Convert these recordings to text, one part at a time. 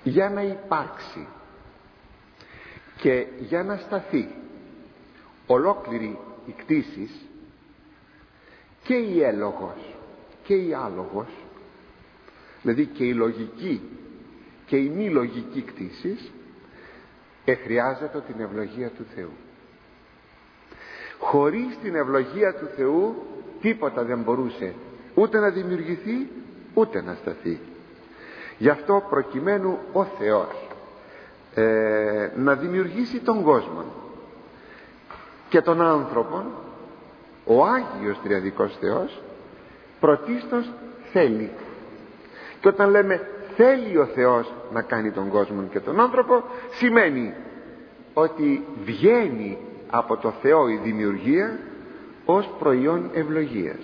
για να υπάρξει και για να σταθεί ολόκληρη η κτήσης, και η έλογος και η άλογος, δηλαδή και η λογική και η μη λογική κτήσης, χρειάζεται την ευλογία του Θεού. Χωρίς την ευλογία του Θεού τίποτα δεν μπορούσε ούτε να δημιουργηθεί ούτε να σταθεί. Γι' αυτό, προκειμένου ο Θεός να δημιουργήσει τον κόσμο και τον άνθρωπο, ο Άγιος Τριαδικός Θεός πρωτίστως θέλει. Και όταν λέμε θέλει ο Θεός να κάνει τον κόσμο και τον άνθρωπο, σημαίνει ότι βγαίνει από το Θεό η δημιουργία ως προϊόν ευλογίας.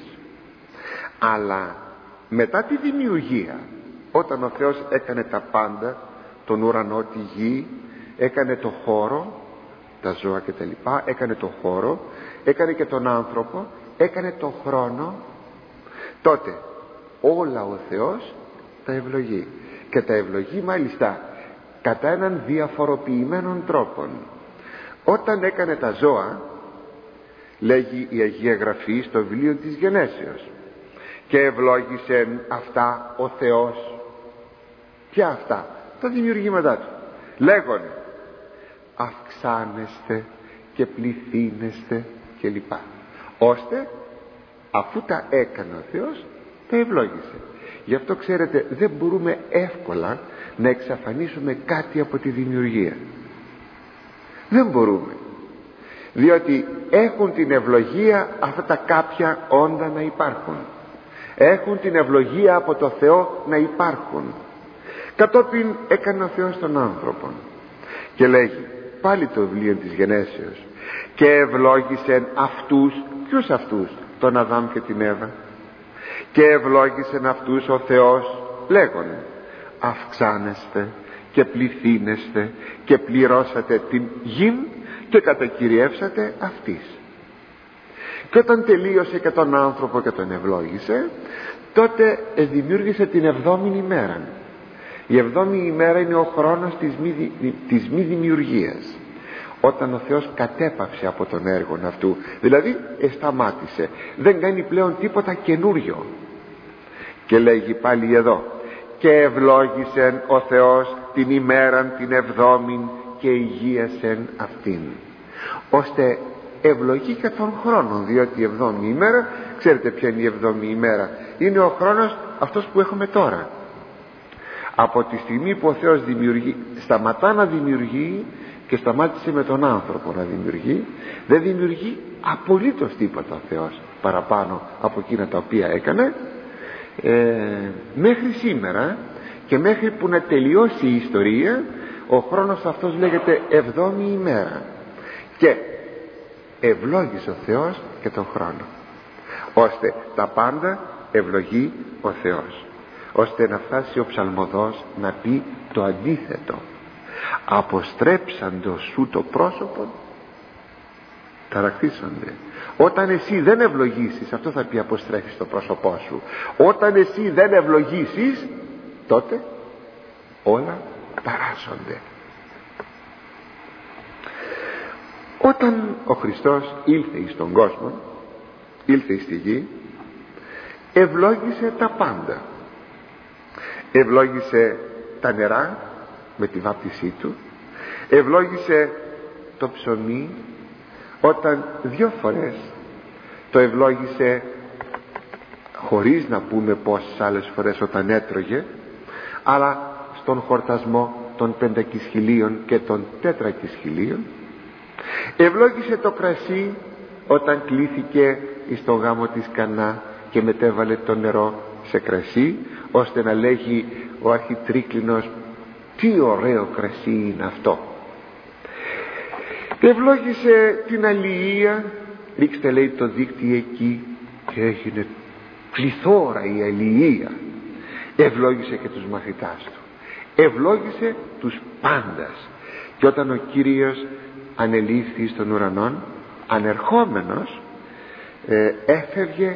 Αλλά μετά τη δημιουργία, όταν ο Θεός έκανε τα πάντα, τον ουρανό, τη γη, έκανε το χώρο, τα ζώα και τα λοιπά, έκανε το χώρο, έκανε και τον άνθρωπο, έκανε το χρόνο, τότε όλα ο Θεός τα ευλογεί, και τα ευλογεί μάλιστα κατά έναν διαφοροποιημένον τρόπο. Όταν έκανε τα ζώα, λέγει η Αγία Γραφή στο βιβλίο της Γενέσεως, και ευλόγησε αυτά ο Θεός. Ποια αυτά? Τα δημιουργήματά του. Λέγονται αυξάνεστε και πληθύνεστε και λοιπά, ώστε αφού τα έκανε ο Θεός, τα ευλόγησε. Γι' αυτό ξέρετε, δεν μπορούμε εύκολα να εξαφανίσουμε κάτι από τη δημιουργία. Δεν μπορούμε, διότι έχουν την ευλογία αυτά τα κάποια όντα να υπάρχουν, έχουν την ευλογία από το Θεό να υπάρχουν. Κατόπιν έκανε ο Θεός τον άνθρωπο και λέγει πάλι το βιβλίο της Γενέσεως, και ευλόγησεν αυτούς. Ποιους αυτούς? Τον Αδάμ και την Εύα. Και ευλόγησεν αυτούς ο Θεός λέγον αυξάνεστε και πληθύνεστε και πληρώσατε την γη και κατακυριεύσατε αυτής. Και όταν τελείωσε και τον άνθρωπο και τον ευλόγησε, τότε δημιούργησε την 7η ημέρα. Η 7η ημέρα είναι ο χρόνος της μη δημιουργίας, όταν ο Θεός κατέπαυσε από τον έργο αυτού, δηλαδή σταμάτησε, δεν κάνει πλέον τίποτα καινούριο. Και λέγει πάλι εδώ, και ευλόγησεν ο Θεός την ημέραν την 7η και υγείασεν αυτήν, ώστε ευλογεί και τον χρόνο, διότι η 7η ημέρα, ξέρετε ποια είναι η 7η ημέρα? Είναι ο χρόνος αυτός που έχουμε τώρα. Από τη στιγμή που ο Θεός σταματά να δημιουργεί και σταμάτησε με τον άνθρωπο να δημιουργεί, δεν δημιουργεί απολύτως τίποτα ο Θεός παραπάνω από εκείνα τα οποία έκανε, μέχρι σήμερα, και μέχρι που να τελειώσει η ιστορία. Ο χρόνος αυτός λέγεται 7η ημέρα, και ευλόγησε ο Θεός και τον χρόνο, ώστε τα πάντα ευλογεί ο Θεός, ώστε να φτάσει ο ψαλμοδός να πει το αντίθετο. Αποστρέψαντο σου το πρόσωπο, ταραχθήσονται. Όταν εσύ δεν ευλογήσεις, αυτό θα πει αποστρέφεις το πρόσωπό σου. Όταν εσύ δεν ευλογήσεις, τότε όλα ταράσσονται. Όταν ο Χριστός ήλθε εις τον κόσμο, ήλθε στη γη, ευλόγησε τα πάντα. Ευλόγησε τα νερά με τη βάπτισή του, ευλόγησε το ψωμί, όταν 2 φορές το ευλόγησε, χωρίς να πούμε πόσες άλλες φορές όταν έτρωγε, αλλά στον χορτασμό των 500.000 και των 400.000. Ευλόγησε το κρασί όταν κλήθηκε εις το γάμο της Κανά και μετέβαλε το νερό σε κρασί, ώστε να λέγει ο αρχιτρίκλινος, τι ωραίο κρασί είναι αυτό. Ευλόγησε την αλληλεία, ρίξτε λέει το δίκτυ εκεί, και έγινε πληθώρα η αλληλεία. Ευλόγησε και τους μαθητάς του, ευλόγησε τους πάντας. Και όταν ο Κύριος ανελήφθη στον ουρανόν, ανερχόμενος έφευγε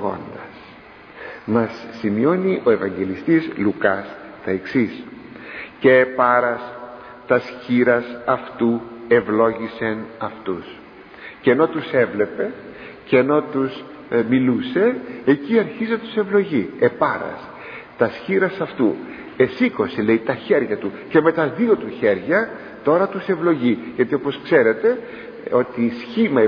ευλογώντας. Μας σημειώνει ο Ευαγγελιστής Λουκάς τα εξής: και πάρας τας χείρας αυτού ευλόγησεν αυτούς. Και ενώ τους έβλεπε και ενώ τους μιλούσε, εκεί αρχίζει να τους ευλογεί. Επάρας τας χείρας αυτού, εσήκωσε, λέει, τα χέρια του και με τα δύο του χέρια τώρα τους ευλογεί. Γιατί όπως ξέρετε ότι σχήμα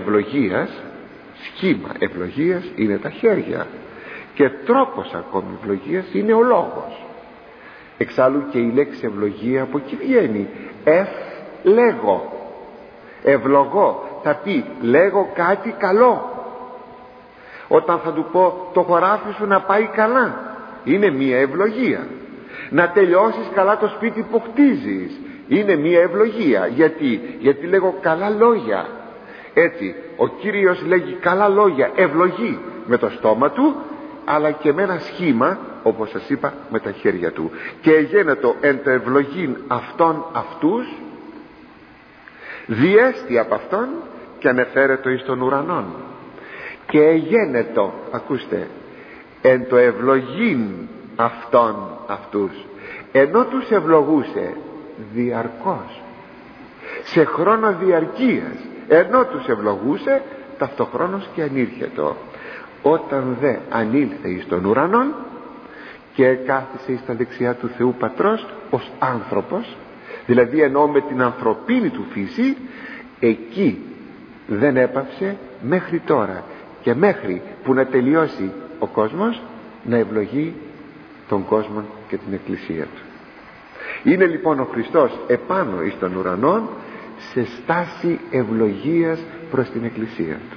ευλογίας είναι τα χέρια, και τρόπος ακόμη ευλογίας είναι ο λόγος. Εξάλλου και η λέξη ευλογία από εκεί βγαίνει. Λέγω, ευλογώ, θα πει λέγω κάτι καλό. Όταν θα του πω το χωράφι σου να πάει καλά, είναι μία ευλογία. Να τελειώσεις καλά το σπίτι που χτίζεις, είναι μία ευλογία. Γιατί λέγω καλά λόγια. Έτσι ο Κύριος λέγει καλά λόγια, ευλογεί με το στόμα του, αλλά και με ένα σχήμα, όπως σας είπα, με τα χέρια του. Και εγένετο εν το ευλογήν αυτών αυτούς, διέστη από αυτόν και ανεφέρετο εις των ουρανών. Και εγένετο, ακούστε, εν το ευλογήν αυτών αυτούς, ενώ τους ευλογούσε διαρκώς, σε χρόνο διαρκείας, ενώ τους ευλογούσε, ταυτοχρόνως και ανήρχετο. Όταν δε ανήλθε εις των ουρανών και κάθισε εις τα δεξιά του Θεού Πατρός ως άνθρωπος, δηλαδή εννοώ με την ανθρωπίνη του φύση, εκεί δεν έπαυσε μέχρι τώρα και μέχρι που να τελειώσει ο κόσμος να ευλογεί τον κόσμο και την Εκκλησία του. Είναι λοιπόν ο Χριστός επάνω εις των ουρανών σε στάση ευλογίας προς την Εκκλησία του.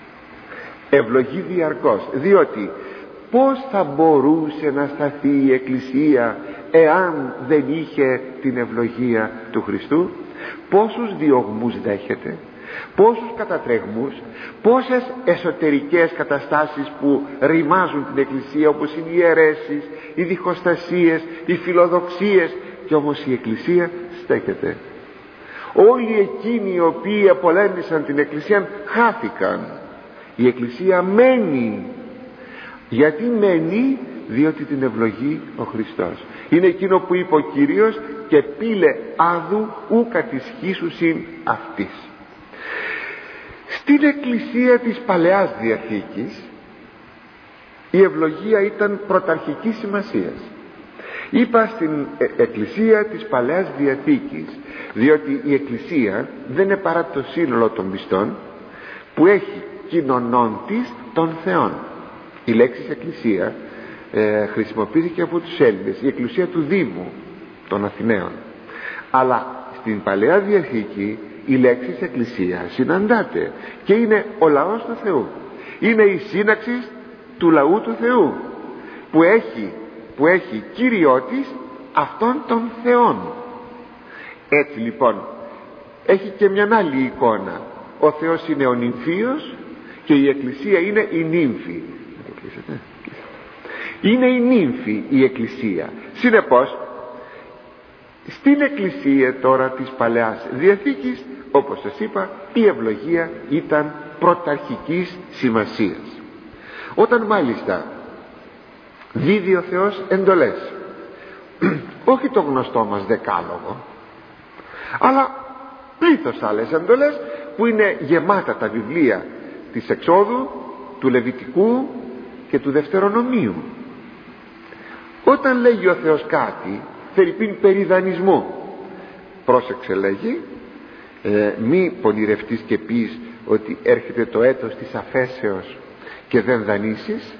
Ευλογεί διαρκώς, διότι πώς θα μπορούσε να σταθεί η Εκκλησία εάν δεν είχε την ευλογία του Χριστού? Πόσους διωγμούς δέχεται, πόσους κατατρεγμούς, πόσες εσωτερικές καταστάσεις που ρημάζουν την Εκκλησία, όπως είναι οι αιρέσεις, οι διχοστασίες, οι φιλοδοξίες, και όμως η Εκκλησία στέκεται. Όλοι εκείνοι οι οποίοι πολέμησαν την Εκκλησία χάθηκαν. Η Εκκλησία μένει. Γιατί μένει? Διότι την ευλογεί ο Χριστός. Είναι εκείνο που είπε ο Κύριος, και πήλε άδου ου κατησχίσουσιν αυτής. Στην Εκκλησία της Παλαιάς Διαθήκης η ευλογία ήταν πρωταρχικής σημασίας. Είπα στην Εκκλησία της Παλαιάς Διαθήκης, διότι η Εκκλησία δεν είναι παρά το σύνολο των πιστών που έχει κοινωνών της των Θεών. Η λέξη Εκκλησία χρησιμοποιήθηκε από τους Έλληνες, η Εκκλησία του Δήμου των Αθηναίων, αλλά στην Παλαιά Διαθήκη η λέξη Εκκλησία συναντάται και είναι ο λαός του Θεού, είναι η σύναξη του λαού του Θεού που έχει Κύριό της αυτών των Θεών. Έτσι λοιπόν έχει και μια άλλη εικόνα. Ο Θεός είναι ο νυμφίος και η Εκκλησία είναι η νύμφη. Είναι η νύμφη η Εκκλησία. Συνεπώς στην Εκκλησία τώρα της Παλαιάς Διαθήκης, όπως σας είπα, η ευλογία ήταν πρωταρχικής σημασίας. Όταν μάλιστα δίδει ο Θεός εντολές, όχι το γνωστό μας δεκάλογο, αλλά πλήθος άλλες εντολές που είναι γεμάτα τα βιβλία της Εξόδου, του Λεβιτικού και του Δευτερονομίου. Όταν λέγει ο Θεός κάτι, φερειπίν περί δανεισμού, πρόσεξε, λέγει, μη πονηρευτείς και πεις ότι έρχεται το έτος της αφέσεως και δεν δανείσεις,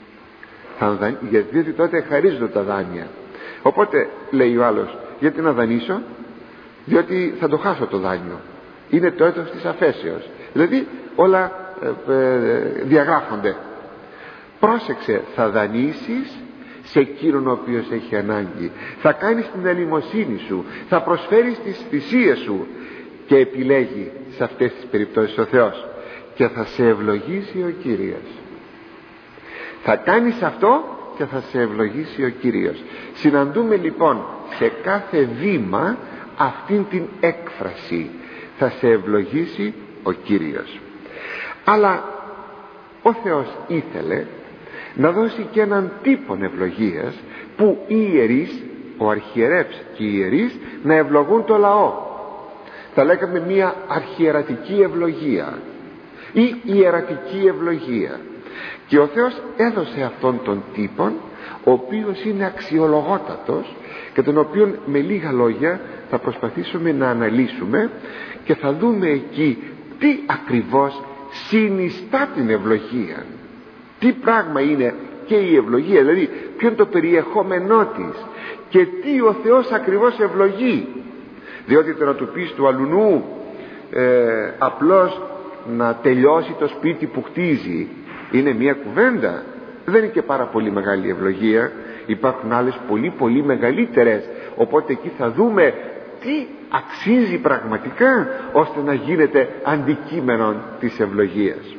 γιατί τότε χαρίζονται τα δάνεια. Οπότε λέει ο άλλος, γιατί να δανείσω? Διότι θα το χάσω το δάνειο, είναι το έτος της αφέσεως. Δηλαδή όλα διαγράφονται. Πρόσεξε, θα δανείσεις σε εκείνον ο οποίος έχει ανάγκη, θα κάνεις την αλλημοσύνη σου, θα προσφέρεις τις θυσίες σου, και επιλέγει σε αυτές τις περιπτώσεις ο Θεός, και θα σε ευλογήσει ο Κύριος. Θα κάνεις αυτό και θα σε ευλογήσει ο Κύριος. Συναντούμε λοιπόν σε κάθε βήμα αυτήν την έκφραση, θα σε ευλογήσει ο Κύριος. Αλλά ο Θεός ήθελε να δώσει και έναν τύπο ευλογίας που οι ιερείς, ο αρχιερεύς και οι ιερείς να ευλογούν το λαό. Θα λέγαμε μια αρχιερατική ευλογία ή ιερατική ευλογία. Και ο Θεός έδωσε αυτόν τον τύπον, ο οποίος είναι αξιολογότατος και τον οποίον με λίγα λόγια θα προσπαθήσουμε να αναλύσουμε και θα δούμε εκεί τι ακριβώς συνιστά την ευλογία, τι πράγμα είναι και η ευλογία, δηλαδή ποιο είναι το περιεχόμενό της και τι ο Θεός ακριβώς ευλογεί. Διότι το να του πεις του αλουνού απλώς να τελειώσει το σπίτι που χτίζει είναι μια κουβέντα, δεν είναι και πάρα πολύ μεγάλη ευλογία. Υπάρχουν άλλες πολύ πολύ μεγαλύτερες, οπότε εκεί θα δούμε τι αξίζει πραγματικά ώστε να γίνεται αντικείμενο της ευλογίας.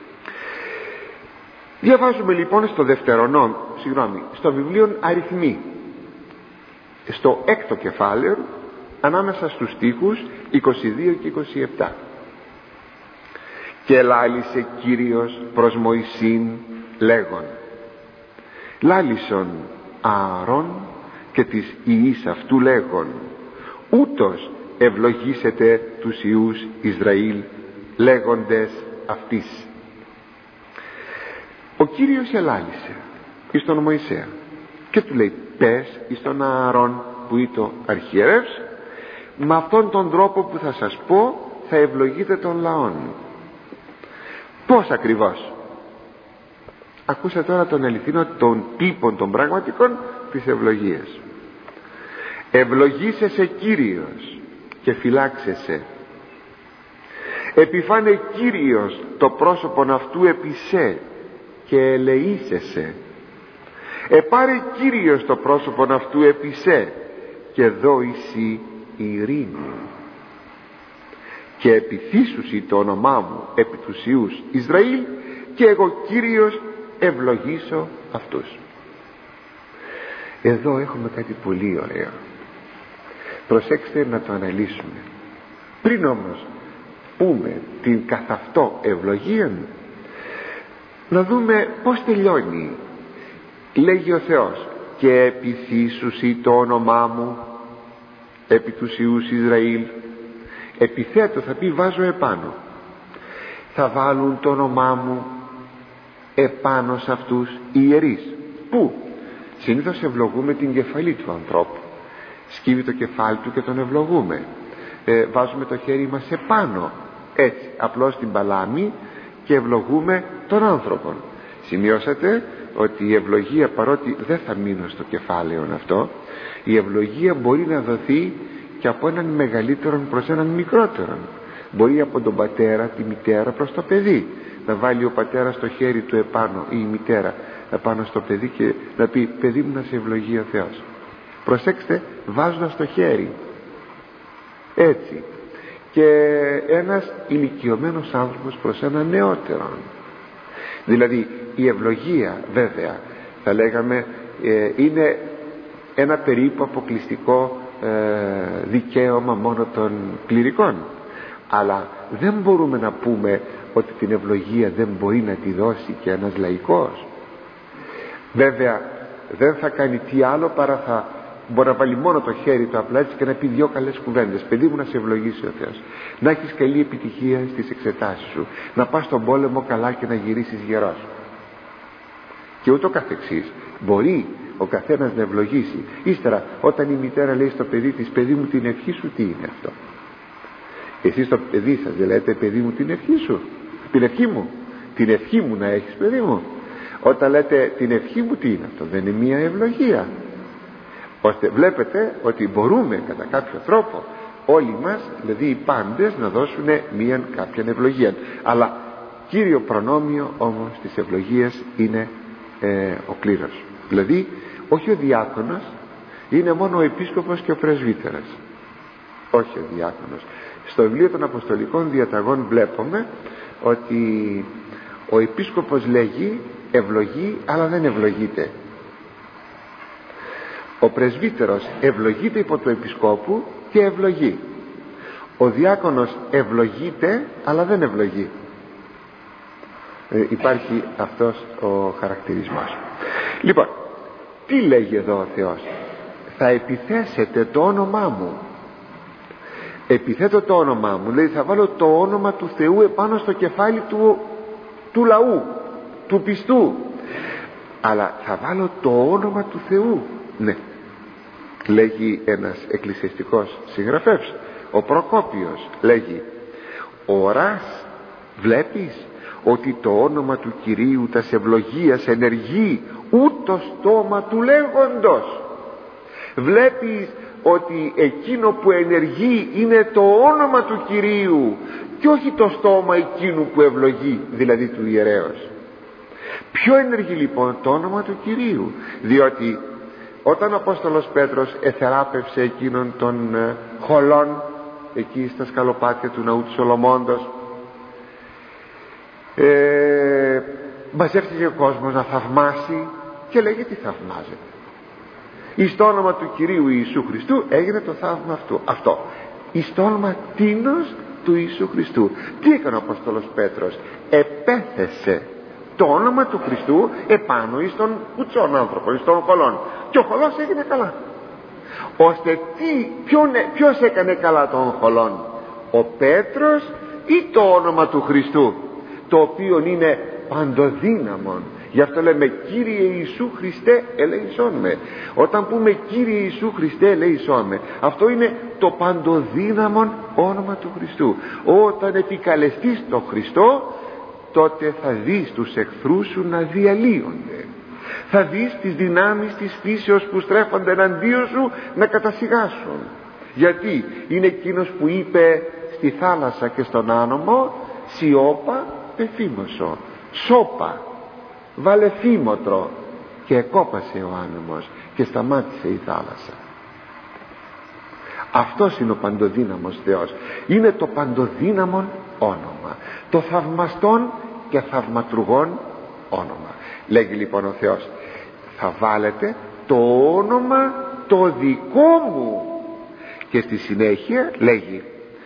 Διαβάζουμε λοιπόν στο βιβλίο Αριθμοί, στο 6ο κεφάλαιο, ανάμεσα στους στίχους 22 και 27. «Και λάλησε Κύριος προς Μωυσήν λέγον, λάλησον Ααρών και τις υιείς αυτού λέγον, ούτως ευλογήσετε τους υιούς Ισραήλ λέγοντες αυτής». Ο Κύριος ελάλησε εις τον Μωυσέα και του λέει, πες εις τον Ααρών που είναι το αρχιερεύς, με αυτόν τον τρόπο που θα σας πω θα ευλογείτε τον λαόν. Πώς ακριβώς? Ακούστε τώρα τον αληθινό των τύπων των πραγματικών της ευλογίας. Ευλογήσεσαι Κύριος και φυλάξεσαι. Επιφάνε Κύριος το πρόσωπον αυτού επί σε και ελεήσεσαι. Επάρε Κύριος το πρόσωπον αυτού επί σε και δώησι ειρήνη. Και επιθύσουσι το όνομά μου επί τους υιούς Ισραήλ και εγώ Κύριος ευλογήσω αυτούς. Εδώ έχουμε κάτι πολύ ωραίο. Προσέξτε να το αναλύσουμε. Πριν όμως πούμε την καθ' αυτό ευλογία, να δούμε πως τελειώνει. Λέγει ο Θεός, και επιθύσουσι το όνομά μου επί τους υιούς Ισραήλ. Επιθέτω θα πει βάζω επάνω. Θα βάλουν το όνομά μου επάνω σε αυτούς οι ιερείς. Πού? Συνήθως ευλογούμε την κεφαλή του ανθρώπου. Σκύβει το κεφάλι του και τον ευλογούμε. Βάζουμε το χέρι μας επάνω, έτσι απλώς την παλάμη, και ευλογούμε τον άνθρωπο. Σημειώσατε ότι η ευλογία, παρότι δεν θα μείνω στο κεφάλαιο αυτό, η ευλογία μπορεί να δοθεί και από έναν μεγαλύτερον προς έναν μικρότερον. Μπορεί από τον πατέρα, τη μητέρα προς το παιδί, να βάλει ο πατέρας το χέρι του επάνω ή η μητέρα επάνω στο παιδί και να πει, παιδί μου, να σε ευλογεί ο Θεός. Προσέξτε, βάζοντας το χέρι έτσι. Και ένας ηλικιωμένος άνθρωπος προς έναν νεότερον. Δηλαδή η ευλογία, βέβαια θα λέγαμε, είναι ένα περίπου αποκλειστικό δικαίωμα μόνο των κληρικών, αλλά δεν μπορούμε να πούμε ότι την ευλογία δεν μπορεί να τη δώσει και ένας λαϊκός. Βέβαια δεν θα κάνει τι άλλο παρά θα μπορεί να βάλει μόνο το χέρι του απλά έτσι και να πει δυο καλές κουβέντες. Παιδί μου, να σε ευλογήσει ο Θεός, να έχεις καλή επιτυχία στις εξετάσεις σου, να πας στον πόλεμο καλά και να γυρίσεις γερός, και ούτω καθεξής. Μπορεί ο καθένας να ευλογήσει. Ύστερα όταν η μητέρα λέει στο παιδί της, παιδί μου, την ευχή σου τι είναι αυτό? Εσείς στο παιδί σας δεν λέτε, παιδί μου, την ευχή σου? Την ευχή μου, την ευχή μου να έχεις, παιδί μου. Όταν λέτε την ευχή μου, τι είναι αυτό? Δεν είναι μια ευλογία? Ώστε βλέπετε ότι μπορούμε κατά κάποιο τρόπο όλοι μας, δηλαδή οι πάντες, να δώσουν μια κάποια ευλογία, αλλά κύριο προνόμιο όμως της ευλογίας είναι ο κλήρος. Δηλαδή όχι ο διάκονος, είναι μόνο ο επίσκοπος και ο πρεσβύτερας, όχι ο διάκονος. Στο βιβλίο των Αποστολικών Διαταγών βλέπουμε ότι ο επίσκοπος λέγει, ευλογεί, αλλά δεν ευλογείται. Ο πρεσβύτερος ευλογείται υπό του επισκόπου και ευλογεί. Ο διάκονος ευλογείται αλλά δεν ευλογεί. Υπάρχει αυτός ο χαρακτηρισμός. Λοιπόν, τι λέγει εδώ ο Θεός? θα επιθέσετε το όνομά μου. Επιθέτω το όνομά μου, λέει, θα βάλω το όνομα του Θεού επάνω στο κεφάλι του λαού, του πιστού, αλλά θα βάλω το όνομα του Θεού. Ναι, λέγει ένας εκκλησιαστικός συγγραφέας, ο Προκόπιος, λέγει, οράς, βλέπεις ότι το όνομα του Κυρίου τας ευλογίας ενεργεί ούτω στόμα του λέγοντος. Βλέπεις ότι εκείνο που ενεργεί είναι το όνομα του Κυρίου και όχι το στόμα εκείνου που ευλογεί, δηλαδή του ιερέως. Ποιο ενεργεί λοιπόν? Το όνομα του Κυρίου. Διότι όταν ο Απόστολος Πέτρος εθεράπευσε εκείνον των χολών εκεί στα σκαλοπάτια του ναού του Σολομώντος, μαζεύτηκε ο κόσμος να θαυμάσει και λέγει, τι θαυμάζεται? Εις το όνομα του Κυρίου Ιησού Χριστού έγινε το θαύμα αυτό. Εις το όνομα τίνος του Ιησού Χριστού. Τι έκανε ο Απόστολος Πέτρος? Επέθεσε το όνομα του Χριστού επάνω εις τον κουτσόν άνθρωπο, εις τον χολόν, και ο χολός έγινε καλά. Ώστε ποιος έκανε καλά τον χολόν? Ο Πέτρος ή το όνομα του Χριστού, το οποίο είναι παντοδύναμον? Γι' αυτό λέμε, Κύριε Ιησού Χριστέ ελέησόν με. Όταν πούμε Κύριε Ιησού Χριστέ ελέησόν με, αυτό είναι το παντοδύναμον όνομα του Χριστού. Όταν επικαλεστείς τον Χριστό, τότε θα δεις τους εχθρούς σου να διαλύονται. Θα δεις τις δυνάμεις της φύσεως που στρέφονται εναντίον σου να κατασιγάσουν. Γιατί είναι εκείνος που είπε στη θάλασσα και στον άνομο, σιώπα πεφήμωσο, σώπα, βάλε φήμοτρο, και εκόπασε ο άνεμος και σταμάτησε η θάλασσα. Αυτός είναι ο παντοδύναμος Θεός. Είναι το παντοδύναμον όνομα, το θαυμαστόν και θαυματουργόν όνομα. Λέγει λοιπόν ο Θεός, θα βάλετε το όνομα το δικό μου. Και στη συνέχεια λέγει,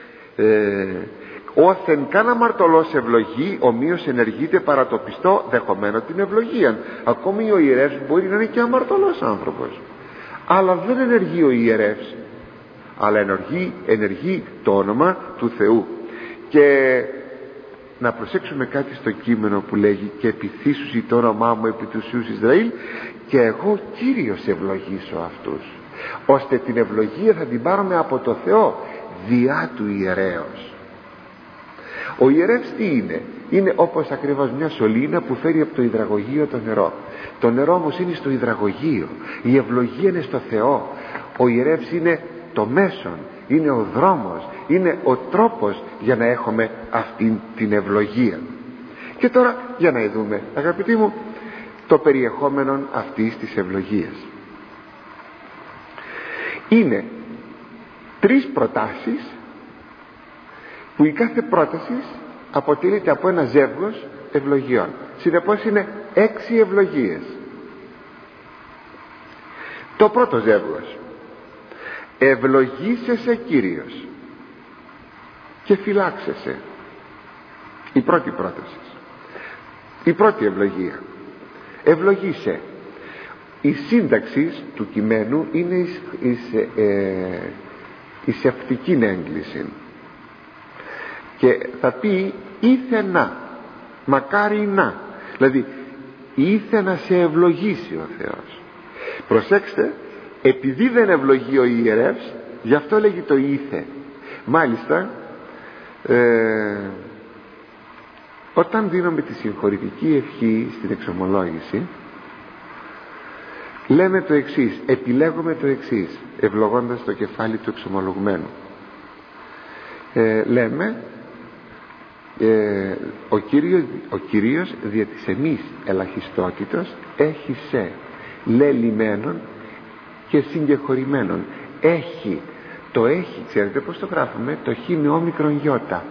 όθεν καν αμαρτωλός ευλογεί, ομοίως ενεργείται παρά το πιστό δεχομένο την ευλογία. Ακόμη ο ιερεύς μπορεί να είναι και αμαρτωλός άνθρωπος, αλλά δεν ενεργεί ο ιερεύς, αλλά ενεργεί το όνομα του Θεού. Και να προσέξουμε κάτι στο κείμενο που λέγει, και επιθύσουσι το όνομά μου επί τους Υιούς Ισραήλ, και εγώ Κύριος ευλογήσω αυτούς. Ώστε την ευλογία θα την πάρουμε από το Θεό διά του ιερέως. Ο ιερεύς τι είναι? Είναι όπως ακριβώς μια σωλήνα που φέρει από το υδραγωγείο το νερό. Το νερό όμως είναι στο υδραγωγείο, η ευλογία είναι στο Θεό. Ο ιερεύς είναι το μέσον, είναι ο δρόμος, είναι ο τρόπος για να έχουμε αυτήν την ευλογία. Και τώρα για να δούμε, αγαπητοί μου, το περιεχόμενο αυτής της ευλογίας. Είναι 3 προτάσεις, που η κάθε πρόταση αποτελείται από ένα ζεύγος ευλογιών. Συνεπώς είναι 6 ευλογίες. Το πρώτο ζεύγος, ευλογήσεσαι Κύριος και φυλάξεσαι. Η πρώτη πρόταση, η πρώτη ευλογία, ευλογήσε. Η σύνταξη του κειμένου είναι η σευτική έγκληση και θα πει ήθε μακάρι να, δηλαδή ήθε να σε ευλογήσει ο Θεός. Προσέξτε, επειδή δεν ευλογεί ο ιερεύς, γι' αυτό λέγει το ήθε. Μάλιστα όταν δίνουμε τη συγχωρητική ευχή στην εξομολόγηση, λέμε το εξής, επιλέγουμε το εξής, ευλογώντας το κεφάλι του εξομολογουμένου. Λέμε ο Κύριος δια της εμείς ελαχιστότητος έχει σε λελημένον και συγκεχωρημένον. Έχει, το έχει, ξέρετε πως το γράφουμε? Το χ με όμικρον γιώτα,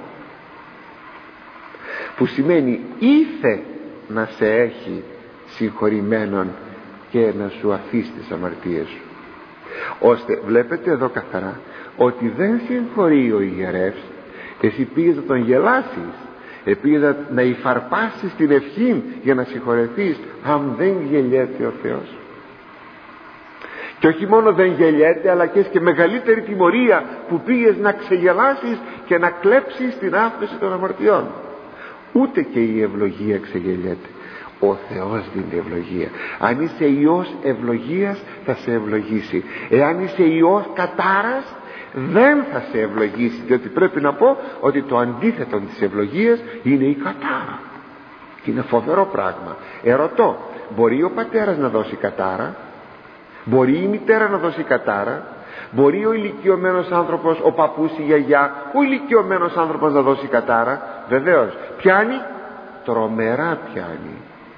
που σημαίνει ήθε να σε έχει συγχωρημένον και να σου αφήσει τις αμαρτίες σου. Ώστε βλέπετε εδώ καθαρά ότι δεν συγχωρεί ο ιερεύς. Εσύ πήγες να τον γελάσεις, πήγες να υφαρπάσεις την ευχή για να συγχωρεθείς, αν δεν γελιέται ο Θεός. Και όχι μόνο δεν γελιέται, αλλά και έχει και μεγαλύτερη τιμωρία που πήγες να ξεγελάσεις και να κλέψεις την άφεση των αμαρτιών. Ούτε και η ευλογία ξεγελιέται. Ο Θεός δίνει ευλογία. Αν είσαι ιός ευλογίας θα σε ευλογήσει. Εάν είσαι ιός κατάρας δεν θα σε ευλογήσει, διότι πρέπει να πω ότι το αντίθετο της ευλογίας είναι η κατάρα. Και είναι φοβερό πράγμα. Ερωτώ, μπορεί ο πατέρας να δώσει κατάρα? Μπορεί η μητέρα να δώσει κατάρα? Μπορεί ο ηλικιωμένος άνθρωπος, ο παππούς, η γιαγιά, ο ηλικιωμένος άνθρωπος να δώσει κατάρα? Βεβαίως. Πιάνει? Τρομερά πιάνει.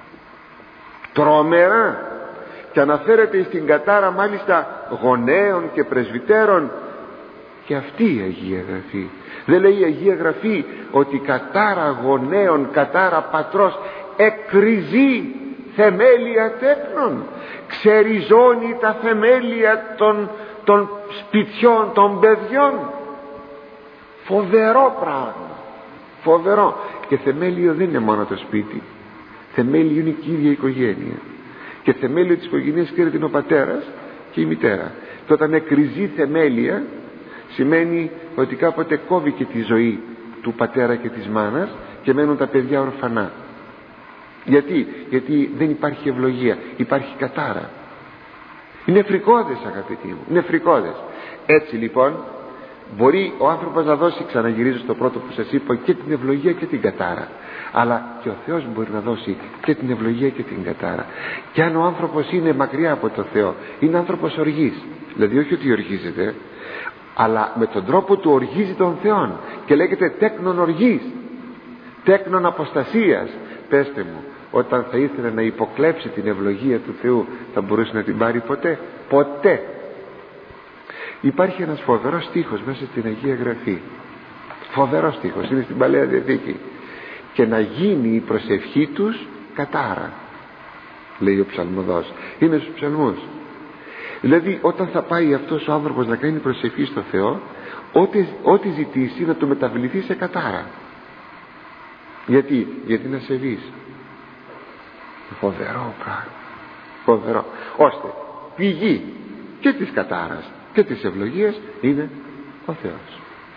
Τρομερά. Και αναφέρεται στην κατάρα μάλιστα γονέων και πρεσβυτέρων και αυτή η Αγία Γραφή. Δεν λέει η Αγία Γραφή ότι κατάρα γονέων, κατάρα πατρός εκριζεί θεμέλια τέκνων, ξεριζώνει τα θεμέλια των σπιτιών των παιδιών? Φοβερό πράγμα, φοβερό. Και θεμέλιο δεν είναι μόνο το σπίτι, θεμέλιο είναι και η ίδια η οικογένεια. Και θεμέλιο της οικογένειας ξέρετε είναι ο πατέρας και η μητέρα. Και όταν εκριζεί θεμέλια σημαίνει ότι κάποτε κόβει και τη ζωή του πατέρα και της μάνας και μένουν τα παιδιά ορφανά. Γιατί δεν υπάρχει ευλογία, υπάρχει κατάρα. Είναι φρικώδες, αγαπητοί μου, είναι φρικώδες. Έτσι λοιπόν μπορεί ο άνθρωπος να δώσει, ξαναγυρίζω στο πρώτο που σας είπα, και την ευλογία και την κατάρα. Αλλά και ο Θεός μπορεί να δώσει και την ευλογία και την κατάρα. Και αν ο άνθρωπος είναι μακριά από το Θεό, είναι άνθρωπος οργής, δηλαδή όχι ότι οργίζεται, αλλά με τον τρόπο του οργίζει τον Θεόν και λέγεται τέκνον οργής, τέκνον αποστασίας. Πέστε μου, όταν θα ήθελε να υποκλέψει την ευλογία του Θεού, θα μπορούσε να την πάρει ποτέ? Ποτέ. Υπάρχει ένας φοβερός στίχος μέσα στην Αγία Γραφή, φοβερός στίχος, είναι στην Παλαιά Διαθήκη. Και να γίνει η προσευχή τους κατάρα, λέει ο ψαλμοδός, είναι στους ψαλμούς. Δηλαδή όταν θα πάει αυτός ο άνθρωπος να κάνει προσευχή στο Θεό, ό,τι ζητήσει να το μεταβληθεί σε κατάρα. Γιατί να σεβείς. Φοβερό πράγμα, φοβερό. Ώστε πηγή και της κατάρας και της ευλογίας είναι ο Θεός.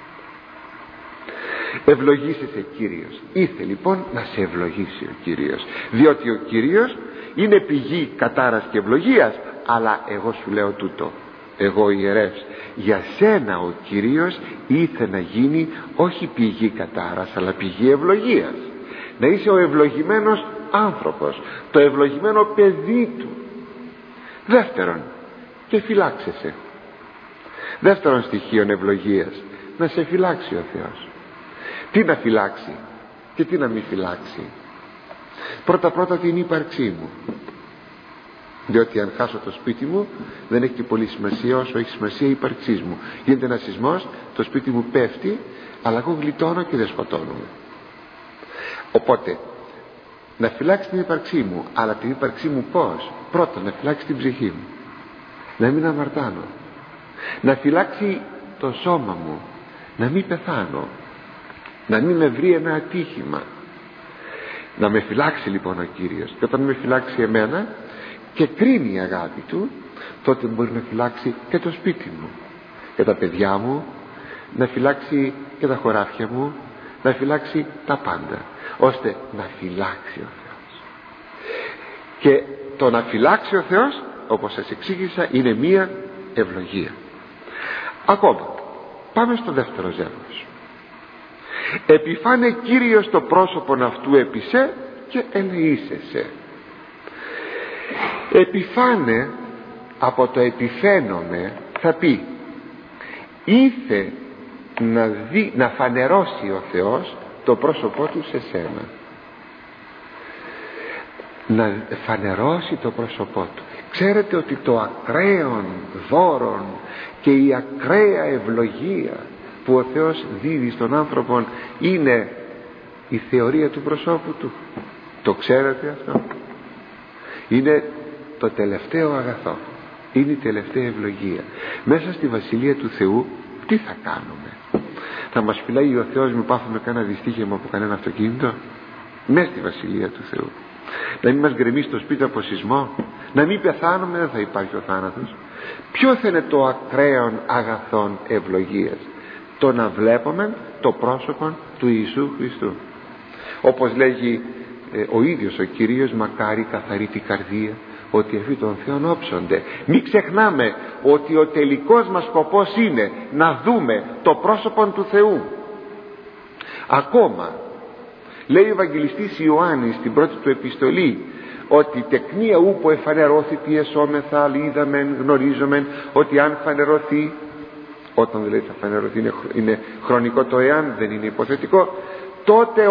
Ευλογήσεσαι Κύριος. Ήρθε λοιπόν να σε ευλογήσει ο Κύριος, διότι ο Κύριος είναι πηγή κατάρας και ευλογίας. Αλλά εγώ σου λέω τούτο, εγώ ιερεύς, για σένα ο Κύριος ήρθε να γίνει όχι πηγή κατάρας αλλά πηγή ευλογίας. Να είσαι ο ευλογημένος άνθρωπος, το ευλογημένο παιδί του. Δεύτερον, και φυλάξεσαι. Δεύτερον στοιχείο ευλογίας, να σε φυλάξει ο Θεός. Τι να φυλάξει και τι να μην φυλάξει? Πρώτα την ύπαρξή μου, διότι αν χάσω το σπίτι μου δεν έχει και πολύ σημασία όσο έχει σημασία η ύπαρξή μου. Γίνεται ένας σεισμός, το σπίτι μου πέφτει, αλλά εγώ γλιτώνω και δεν σκοτώνομαι. Οπότε να φυλάξει την ύπαρξή μου, αλλά την ύπαρξή μου πώς? Πρώτον να φυλάξει την ψυχή μου, να μην αμαρτάνω, να φυλάξει το σώμα μου, να μην πεθάνω, να μην με βρει ένα ατύχημα. Να με φυλάξει λοιπόν ο Κύριος. Και όταν με φυλάξει εμένα και κρίνει η αγάπη του, τότε μπορεί να φυλάξει και το σπίτι μου και τα παιδιά μου, να φυλάξει και τα χωράφια μου, να φυλάξει τα πάντα, ώστε να φυλάξει ο Θεός. Και το να φυλάξει ο Θεός, όπως σας εξήγησα, είναι μία ευλογία. Ακόμα πάμε στο δεύτερο ζεύγος. Επιφάνε Κύριος το πρόσωπον αυτού επισέ και ελεήσεσαι. Επιφάνε από το επιφαίνομαι θα πει ήθε να φανερώσει ο Θεός το πρόσωπό του σε σένα, να φανερώσει το πρόσωπό του. Ξέρετε ότι το ακραίον δώρον και η ακραία ευλογία που ο Θεός δίδει στον άνθρωπο είναι η θεωρία του προσώπου του. Το ξέρετε αυτό? Είναι το τελευταίο αγαθό, είναι η τελευταία ευλογία. Μέσα στη Βασιλεία του Θεού τι θα κάνουμε? Θα μας φυλάει ο Θεός μην πάθουμε κανένα δυστύχημα από κανένα αυτοκίνητο? Μέσα στη Βασιλεία του Θεού. Να μην μας γκρεμίσει το σπίτι από σεισμό, να μην πεθάνουμε, δεν θα υπάρχει ο θάνατος. Ποιο θα είναι το ακραίον αγαθόν ευλογίας? Το να βλέπουμε το πρόσωπο του Ιησού Χριστού. Όπως λέγει ο ίδιος ο Κύριος, μακάρι καθαρή την καρδία, ότι αυτοί των Θεών όψονται. Μην ξεχνάμε ότι ο τελικός μας σκοπός είναι να δούμε το πρόσωπο του Θεού. Ακόμα λέει ο Ευαγγελιστής Ιωάννης στην πρώτη του επιστολή, ότι τεκνία ούπο εφανερώθη τι εσώμεθα, είδαμεν, γνωρίζομεν, ότι αν φανερωθεί, όταν δηλαδή θα φανερωθεί, είναι χρονικό το εάν, δεν είναι υποθετικό, τότε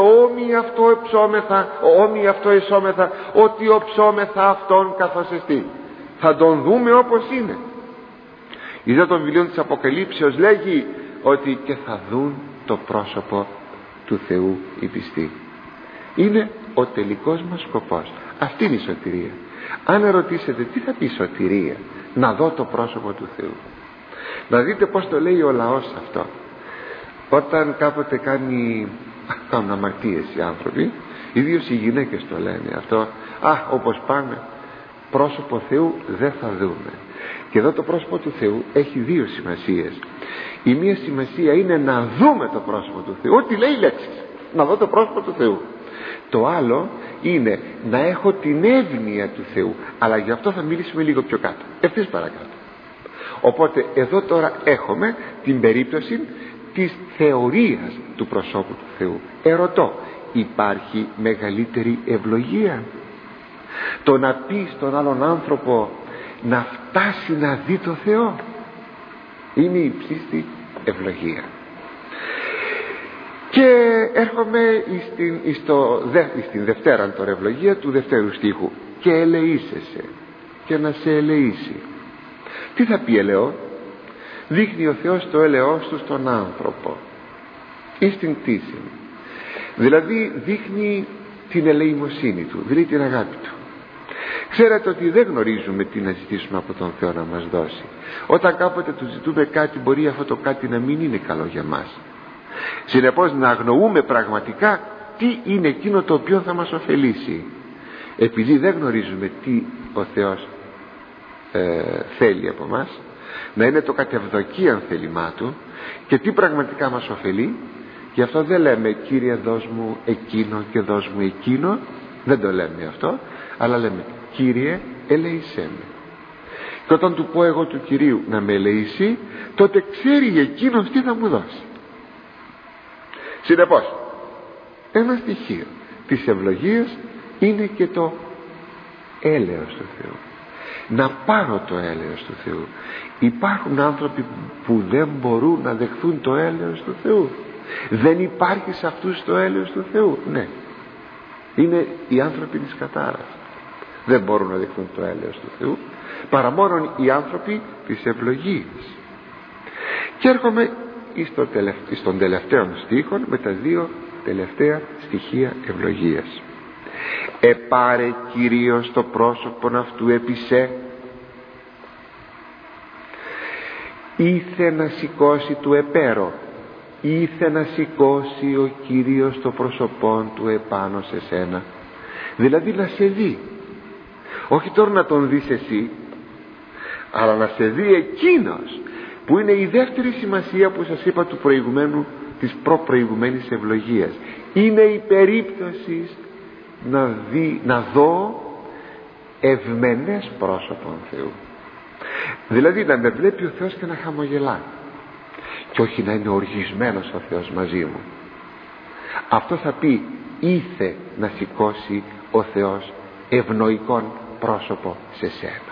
όμοι αυτό εσώμεθα, ότι οψώμεθα αυτόν καθώς εστί. Θα τον δούμε όπως είναι. Είδα το βιβλίο της Αποκαλύψεως λέγει ότι και θα δουν το πρόσωπο του Θεού οι πιστοί. Είναι ο τελικός μας σκοπός. Αυτή είναι η σωτηρία. Αν ερωτήσετε τι θα πει σωτηρία, να δω το πρόσωπο του Θεού. Να δείτε πως το λέει ο λαός αυτό. Όταν κάποτε κάνουν αμαρτίες οι άνθρωποι, ιδίως οι γυναίκες το λένε αυτό, όπως πάμε, πρόσωπο Θεού δεν θα δούμε. Και εδώ το πρόσωπο του Θεού έχει δύο σημασίες. Η μία σημασία είναι να δούμε το πρόσωπο του Θεού, ό,τι λέει η λέξη, να δω το πρόσωπο του Θεού. Το άλλο είναι να έχω την εύνοια του Θεού, αλλά γι' αυτό θα μιλήσουμε λίγο πιο κάτω, ευθύς παρακάτω. Οπότε εδώ τώρα έχουμε την περίπτωση της θεωρίας του προσώπου του Θεού. Ερωτώ, υπάρχει μεγαλύτερη ευλογία? Το να πει στον άλλον άνθρωπο να φτάσει να δει το Θεό είναι η υψίστη ευλογία. Και έρχομαι στην δευτέρα τώρα ευλογία του δευτέρου στίχου. Και ελεήσεσαι, και να σε ελεήσει. Τι θα πει ελεώ? Δείχνει ο Θεός το έλεος του στον άνθρωπο ή στην κτήση. Δηλαδή δείχνει την ελεημοσύνη του, δηλαδή την αγάπη του. Ξέρετε ότι δεν γνωρίζουμε τι να ζητήσουμε από τον Θεό να μας δώσει. Όταν κάποτε του ζητούμε κάτι, μπορεί αυτό το κάτι να μην είναι καλό για μας. Συνεπώς να αγνοούμε πραγματικά τι είναι εκείνο το οποίο θα μας ωφελήσει. Επειδή δεν γνωρίζουμε τι ο Θεός θέλει από μας, να είναι το κατευδοκίαν θέλημά του και τι πραγματικά μας ωφελεί. Γι' αυτό δεν λέμε Κύριε δώσ' μου εκείνο και δώσ' μου εκείνο, δεν το λέμε αυτό, αλλά λέμε Κύριε ελεήσέ με. Και όταν του πω εγώ του Κυρίου να με ελεήσει, τότε ξέρει εκείνος τι θα μου δώσει. Συνεπώς ένα στοιχείο της ευλογίας είναι και το έλεος του Θεού. Να πάρω το έλεος του Θεού. Υπάρχουν άνθρωποι που δεν μπορούν να δεχθούν το έλεος του Θεού. Δεν υπάρχει σε αυτούς το έλεος του Θεού. Ναι, είναι οι άνθρωποι της κατάρας. Δεν μπορούν να δεχθούν το έλεος του Θεού, παρά μόνον οι άνθρωποι της ευλογίας. Και έρχομαι στον τελευταίο στίχο με τα δύο τελευταία στοιχεία ευλογίας. Επάρε Κυρίως το πρόσωπον αυτού επισέ, ήθε να σηκώσει του επέρο, ήθε να σηκώσει ο Κύριος το πρόσωπον του επάνω σε σένα. Δηλαδή να σε δει, όχι τώρα να τον δεις εσύ, αλλά να σε δει εκείνος, που είναι η δεύτερη σημασία που σας είπα του προηγουμένου, της προπροηγουμένης ευλογίας. Είναι η περίπτωση να δω ευμενές πρόσωπον Θεού. Δηλαδή να με βλέπει ο Θεός και να χαμογελά, και όχι να είναι οργισμένος ο Θεός μαζί μου. Αυτό θα πει ήθε να σηκώσει ο Θεός ευνοϊκόν πρόσωπο σε σένα.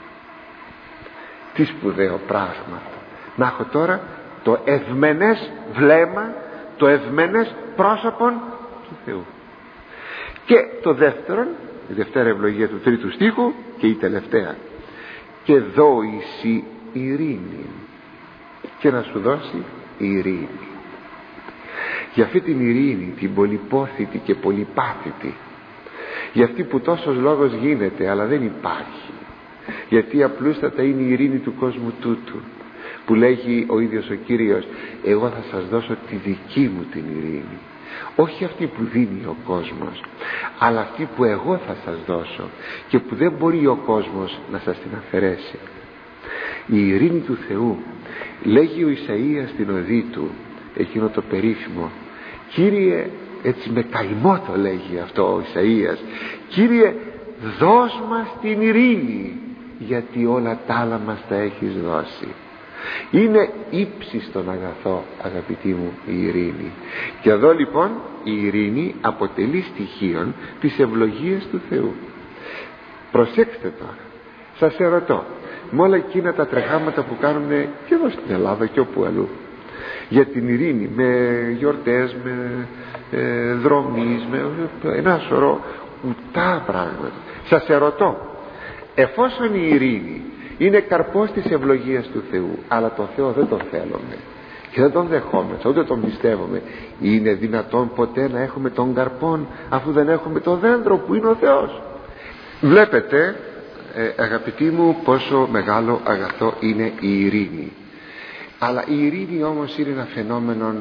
Τι σπουδαίο πράγμα να έχω τώρα το ευμενές βλέμμα, το ευμενές πρόσωπον του Θεού. Και το δεύτερον, η δευτέρα ευλογία του τρίτου στίχου και η τελευταία, και δόηση ειρήνη, και να σου δώσει ειρήνη. Για αυτή την ειρήνη, την πολυπόθητη και πολυπάθητη, για αυτή που τόσος λόγος γίνεται αλλά δεν υπάρχει, γιατί απλούστατα είναι η ειρήνη του κόσμου τούτου, που λέγει ο ίδιος ο Κύριος, εγώ θα σας δώσω τη δική μου την ειρήνη, όχι αυτή που δίνει ο κόσμος, αλλά αυτή που εγώ θα σας δώσω και που δεν μπορεί ο κόσμος να σας την αφαιρέσει. Η ειρήνη του Θεού, λέγει ο Ισαΐας στην οδή του, εκείνο το περίφημο, Κύριε, έτσι με καημό το λέγει αυτό ο Ισαΐας, Κύριε, δώσ' μας την ειρήνη, γιατί όλα τα άλλα μας τα έχεις δώσει. Είναι ύψιστον αγαθό, αγαπητοί μου, η ειρήνη. Και εδώ λοιπόν η ειρήνη αποτελεί στοιχείον της ευλογίας του Θεού. Προσέξτε τώρα, σας ερωτώ, με όλα εκείνα τα τρεχάματα που κάνουν και εδώ στην Ελλάδα και όπου αλλού για την ειρήνη, με γιορτές, με δρομείς, με ένα σωρό κουτά πράγματα, σας ερωτώ, εφόσον η ειρήνη είναι καρπός της ευλογίας του Θεού, αλλά τον Θεό δεν τον θέλουμε και δεν τον δεχόμεθα, ούτε τον πιστεύουμε, είναι δυνατόν ποτέ να έχουμε τον καρπόν αφού δεν έχουμε το δέντρο που είναι ο Θεός? Βλέπετε, αγαπητοί μου, πόσο μεγάλο αγαθό είναι η ειρήνη. Αλλά η ειρήνη όμως είναι ένα φαινόμενο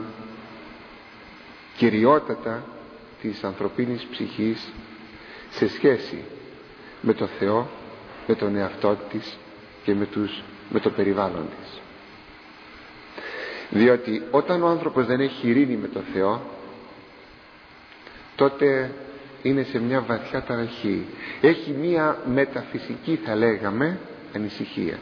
κυριότατα της ανθρωπίνης ψυχής σε σχέση με το Θεό, με τον εαυτό της και με το περιβάλλον της. Διότι όταν ο άνθρωπος δεν έχει ειρήνη με το Θεό, τότε είναι σε μια βαθιά ταραχή, έχει μια μεταφυσική, θα λέγαμε, ανησυχία.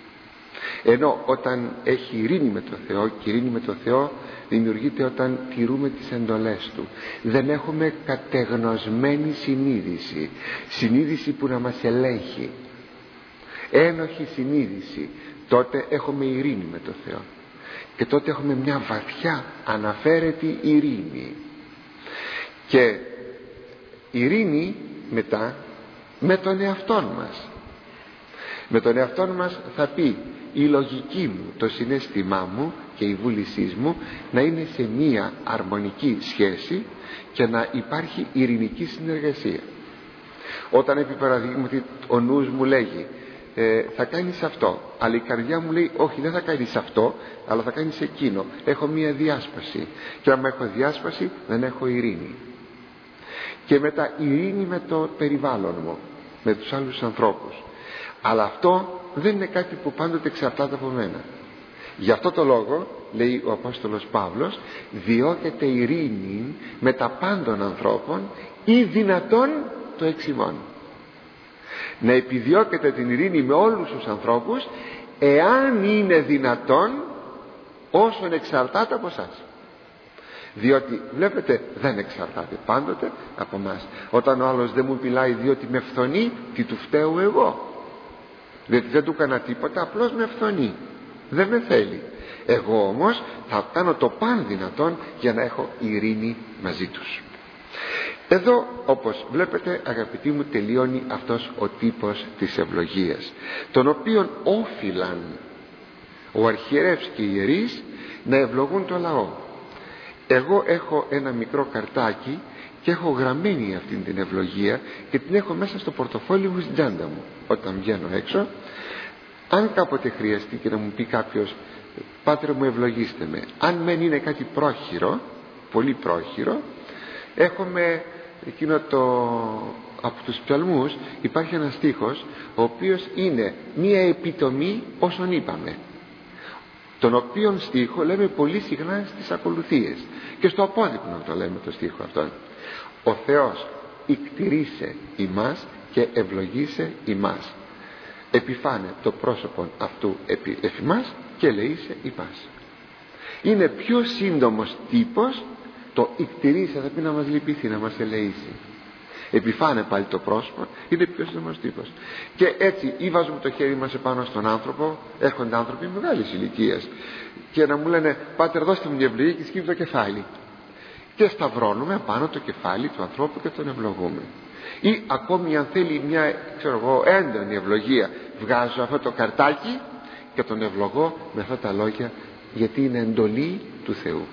Ενώ όταν έχει ειρήνη με το Θεό, και ειρήνη με το Θεό δημιουργείται όταν τηρούμε τις εντολές Του, δεν έχουμε κατεγνωσμένη συνείδηση που να μας ελέγχει, ένοχη συνείδηση, τότε έχουμε ειρήνη με το Θεό και τότε έχουμε μια βαθιά αναφέρετη ειρήνη. Και ειρήνη μετά με τον εαυτόν μας. Με τον εαυτόν μας θα πει η λογική μου, το συναίσθημά μου και η βούλησή μου να είναι σε μία αρμονική σχέση και να υπάρχει ειρηνική συνεργασία. Όταν επί παραδείγματι ο νους μου λέγει θα κάνεις αυτό, αλλά η καρδιά μου λέει όχι, δεν θα κάνεις αυτό, αλλά θα κάνεις εκείνο, έχω μία διάσπαση, και άμα έχω διάσπαση δεν έχω ειρήνη. Και μετά ειρήνη με το περιβάλλον μου, με τους άλλους ανθρώπους, αλλά αυτό δεν είναι κάτι που πάντοτε εξαρτάται από μένα. Γι' αυτό το λόγο λέει ο Απόστολος Παύλος, διώκεται ειρήνη με τα πάντων ανθρώπων ή δυνατόν το εξημών. Να επιδιώκετε την ειρήνη με όλους τους ανθρώπους, εάν είναι δυνατόν, όσον εξαρτάται από εσάς. Διότι βλέπετε, δεν εξαρτάται πάντοτε από μας. Όταν ο άλλος δεν μου μιλάει διότι με φθονεί, τι του φταίω εγώ? Διότι δεν του έκανα τίποτα, απλώς με φθονεί, δεν με θέλει. Εγώ όμως θα κάνω το παν δυνατόν για να έχω ειρήνη μαζί τους. Εδώ, όπως βλέπετε, αγαπητοί μου, τελειώνει αυτός ο τύπος της ευλογίας, τον οποίον όφυλαν ο αρχιερεύς και οι ιερείς να ευλογούν το λαό. Εγώ έχω ένα μικρό καρτάκι και έχω γραμμένη αυτή την ευλογία και την έχω μέσα στο πορτοφόλι μου, στην τσάντα μου. Όταν βγαίνω έξω, αν κάποτε χρειαστεί και να μου πει κάποιος «Πάτρε μου, ευλογήστε με», αν μεν είναι κάτι πρόχειρο, πολύ πρόχειρο, έχουμε εκείνο από τους ψαλμούς υπάρχει ένας στίχος ο οποίος είναι μία επιτομή όσων είπαμε, τον οποίον στίχο λέμε πολύ συχνά στις ακολουθίες και στο απόδειπνο το λέμε το στίχο αυτόν. Ο Θεός ικτηρίσε ημάς και ευλογήσε ημάς, επιφάνε το πρόσωπο αυτού εφημάς και ελεήσε ημάς. Είναι πιο σύντομος τύπος, το ικτηρίσε θα πει να μας λυπηθεί, να μας ελεήσει. Επιφάνε πάλι το πρόσωπο, είναι πιο σύντομος τύπος. Και έτσι ή βάζουμε το χέρι μας επάνω στον άνθρωπο, έρχονται άνθρωποι μεγάλης ηλικίας και να μου λένε «Πάτερ, δώστε μου μια ευλογία», και σκύβει το κεφάλι και σταυρώνουμε πάνω το κεφάλι του ανθρώπου και τον ευλογούμε. Ή ακόμη αν θέλει μια έντονη ευλογία, βγάζω αυτό το καρτάκι και τον ευλογώ με αυτά τα λόγια, γιατί είναι εντολή του Θεού.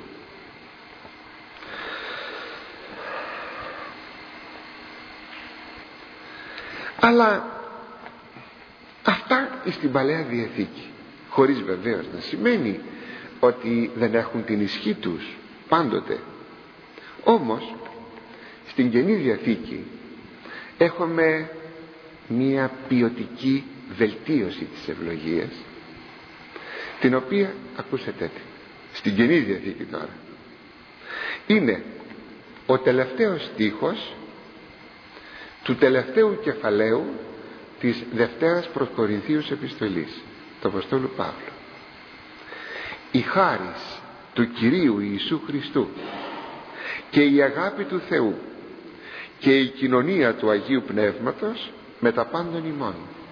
Αλλά αυτά στην Παλαιά Διαθήκη, χωρίς βεβαίως να σημαίνει ότι δεν έχουν την ισχύ τους πάντοτε. Όμως στην Καινή Διαθήκη έχουμε μία ποιοτική βελτίωση της ευλογίας, την οποία ακούσατε στην Καινή Διαθήκη τώρα, είναι ο τελευταίος στίχος του τελευταίου κεφαλαίου της Δευτέρας προς Κορινθίους επιστολής του Αποστόλου Παύλου. Η χάρις του Κυρίου Ιησού Χριστού και η αγάπη του Θεού και η κοινωνία του Αγίου Πνεύματος με τα πάντων ημών.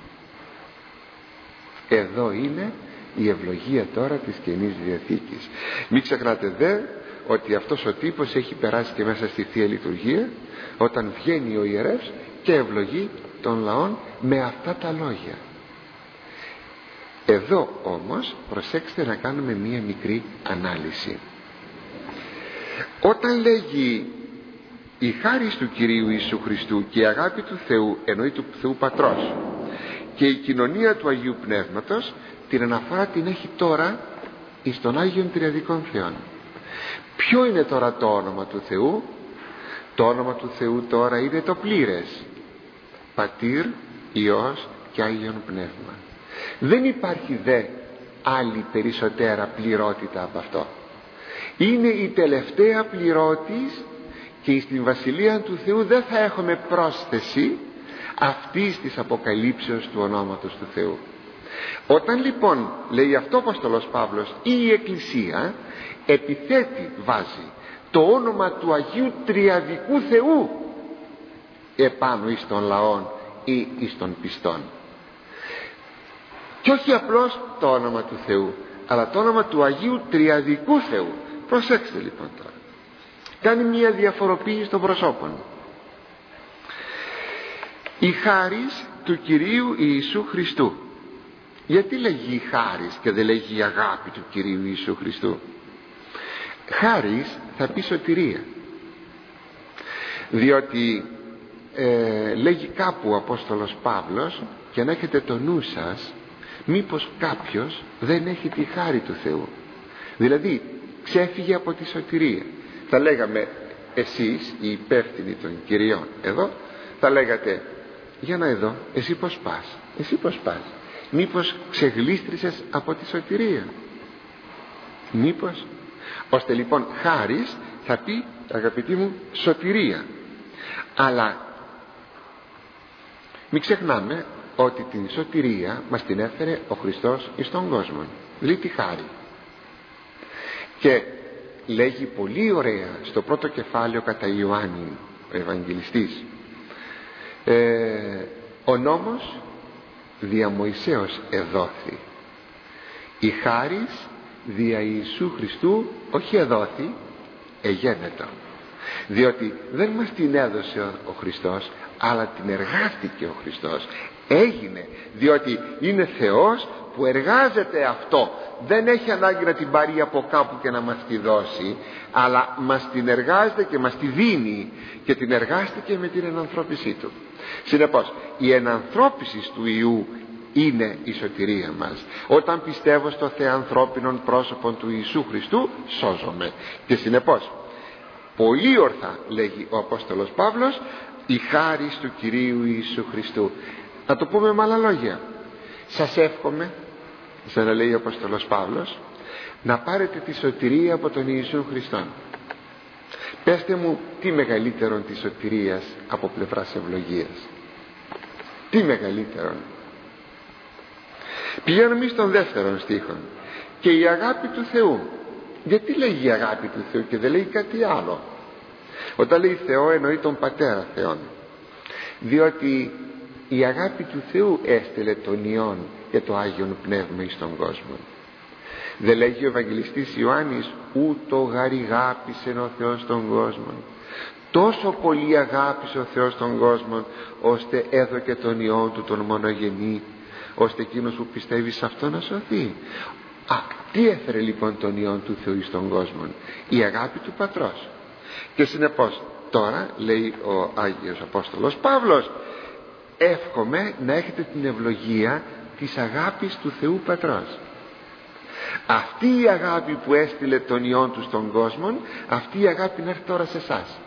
Εδώ είναι η ευλογία τώρα της Καινής Διαθήκης. Μην ξεχνάτε δε ότι αυτός ο τύπος έχει περάσει και μέσα στη Θεία Λειτουργία, όταν βγαίνει ο ιερεύς και ευλογεί των λαών με αυτά τα λόγια. Εδώ όμως προσέξτε να κάνουμε μία μικρή ανάλυση. Όταν λέγει η χάρις του Κυρίου Ιησού Χριστού και η αγάπη του Θεού, εννοεί του Θεού Πατρός, και η κοινωνία του Αγίου Πνεύματος, την αναφορά την έχει τώρα εις των Άγιων Τριαδικών Θεών. Ποιο είναι τώρα το όνομα του Θεού? Το όνομα του Θεού τώρα είναι το πλήρες, Πατήρ, Υιός και Άγιον Πνεύμα. Δεν υπάρχει δε άλλη περισσότερα πληρότητα από αυτό. Είναι η τελευταία πληρώτης και στην Βασιλεία του Θεού δεν θα έχουμε πρόσθεση αυτής της αποκαλύψεως του ονόματος του Θεού. Όταν λοιπόν λέει αυτό ο Απόστολος Παύλος, η Εκκλησία επιθέτει, βάζει το όνομα του Αγίου Τριαδικού Θεού επάνω εις των λαών ή εις των πιστών, και όχι απλώς το όνομα του Θεού, αλλά το όνομα του Αγίου Τριαδικού Θεού. Προσέξτε λοιπόν τώρα, κάνει μια διαφοροποίηση των προσώπων. Η χάρις του Κυρίου Ιησού Χριστού. Γιατί λέγει η χάρις και δεν λέγει η αγάπη του Κυρίου Ιησού Χριστού? Χάρις θα πει σωτηρία, διότι λέγει κάπου ο Απόστολος Παύλος, και να έχετε το νου σας, μήπως κάποιος δεν έχει τη χάρη του Θεού, δηλαδή ξέφυγε από τη σωτηρία. Θα λέγαμε εσείς οι υπεύθυνοι των κυριών εδώ, θα λέγατε, για να εδώ, εσύ πως πας, εσύ πως πας, μήπως ξεγλίστρισες από τη σωτηρία, μήπως? Ώστε λοιπόν χάρις θα πει, αγαπητοί μου, σωτηρία. Αλλά μην ξεχνάμε ότι την σωτηρία μας την έφερε ο Χριστός εις τον κόσμο, δηλαδή τη χάρη. Και λέγει πολύ ωραία στο πρώτο κεφάλαιο κατά Ιωάννη ο Ευαγγελιστής, ο νόμος δια Μωυσέως εδόθη, η χάρις δια Ιησού Χριστού όχι εδόθη, εγένετο. Διότι δεν μας την έδωσε ο Χριστός, αλλά την εργάστηκε ο Χριστός, έγινε, διότι είναι Θεός που εργάζεται αυτό. Δεν έχει ανάγκη να την πάρει από κάπου και να μας τη δώσει, αλλά μας την εργάζεται και μας τη δίνει, και την εργάστηκε με την ενανθρώπισή του. Συνεπώς η ενανθρώπιση του Ιού είναι η σωτηρία μας. Όταν πιστεύω στο θεανθρώπινον πρόσωπο του Ιησού Χριστού, σώζομαι. Και συνεπώς πολύ ορθά λέγει ο Απόστολος Παύλος, η χάρις του Κυρίου Ιησού Χριστού. Να το πούμε με άλλα λόγια, σας εύχομαι, σαν να λέει ο Απόστολος Παύλος, να πάρετε τη σωτηρία από τον Ιησού Χριστόν. Πέστε μου, τι μεγαλύτερον της σωτηρίας από πλευράς ευλογίας? Τι μεγαλύτερον? Πηγαίνουμε στον δεύτερον στίχο, και η αγάπη του Θεού. Γιατί λέγει η αγάπη του Θεού και δεν λέει κάτι άλλο? Όταν λέει Θεό εννοεί τον Πατέρα Θεόν, διότι η αγάπη του Θεού έστειλε τον Υιόν και το Άγιον Πνεύμα εις τον κόσμο. Δεν λέγει ο Ευαγγελιστής Ιωάννης, ούτω γαριγάπησεν ο Θεός τον κόσμο, τόσο πολύ αγάπησε ο Θεός τον κόσμο, ώστε έδωκε τον Υιόν του τον μονογενή, ώστε εκείνος που πιστεύει σε αυτό να σωθεί. Τι έφερε λοιπόν τον Υιόν του Θεού στον κόσμο? Η αγάπη του Πατρός. Και συνεπώς τώρα λέει ο Άγιος Απόστολος Παύλος, εύχομαι να έχετε την ευλογία της αγάπης του Θεού Πατρός. Αυτή η αγάπη που έστειλε τον Υιόν του στον κόσμο, αυτή η αγάπη να έρθει τώρα σε εσάς.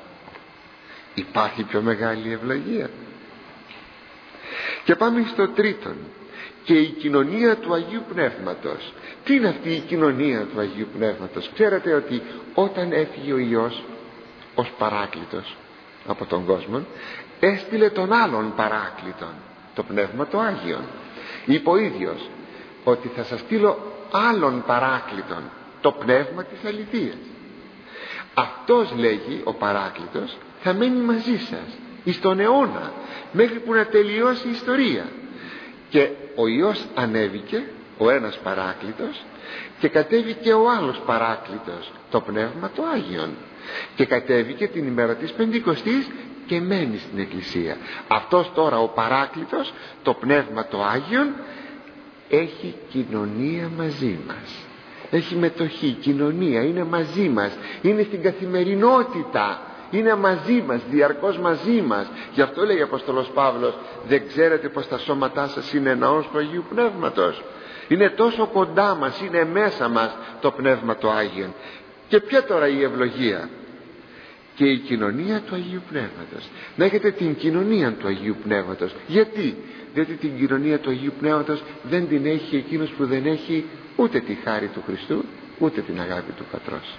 Υπάρχει πιο μεγάλη ευλογία? Και πάμε στο τρίτον, και η κοινωνία του Αγίου Πνεύματος. Τι είναι αυτή η κοινωνία του Αγίου Πνεύματος? Ξέρετε ότι όταν έφυγε ο Υιός ως παράκλητος από τον κόσμο, έστειλε τον άλλον παράκλητον, το Πνεύμα το Άγιον. Είπε ο ίδιος ότι θα σας στείλω άλλον παράκλητον, το Πνεύμα της αληθείας. Αυτός, λέγει ο παράκλητος, θα μένει μαζί σας εις τον αιώνα, μέχρι που να τελειώσει η ιστορία. Και ο Υιός ανέβηκε, ο ένας παράκλητος, και κατέβηκε ο άλλος παράκλητος, το Πνεύμα το Άγιον, και κατέβηκε την ημέρα της Πεντηκοστής και μένει στην Εκκλησία. Αυτός τώρα ο παράκλητος, το Πνεύμα το Άγιον, έχει κοινωνία μαζί μας, έχει μετοχή, κοινωνία, είναι μαζί μας, είναι στην καθημερινότητα, είναι μαζί μας, διαρκώς μαζί μας. Γι' αυτό λέει ο Απόστολος Παύλος, δεν ξέρετε πως τα σώματά σας είναι ναός του Αγίου Πνεύματος? Είναι τόσο κοντά μας, είναι μέσα μας το Πνεύμα το Άγιον. Και ποια τώρα η ευλογία? Και η κοινωνία του Αγίου Πνεύματος. Να έχετε την κοινωνία του Αγίου Πνεύματος. Γιατί? Διότι την κοινωνία του Αγίου Πνεύματος δεν την έχει εκείνος που δεν έχει ούτε τη χάρη του Χριστού, ούτε την αγάπη του Πατρός.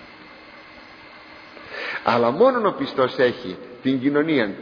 Αλλά μόνον ο πιστός έχει την κοινωνία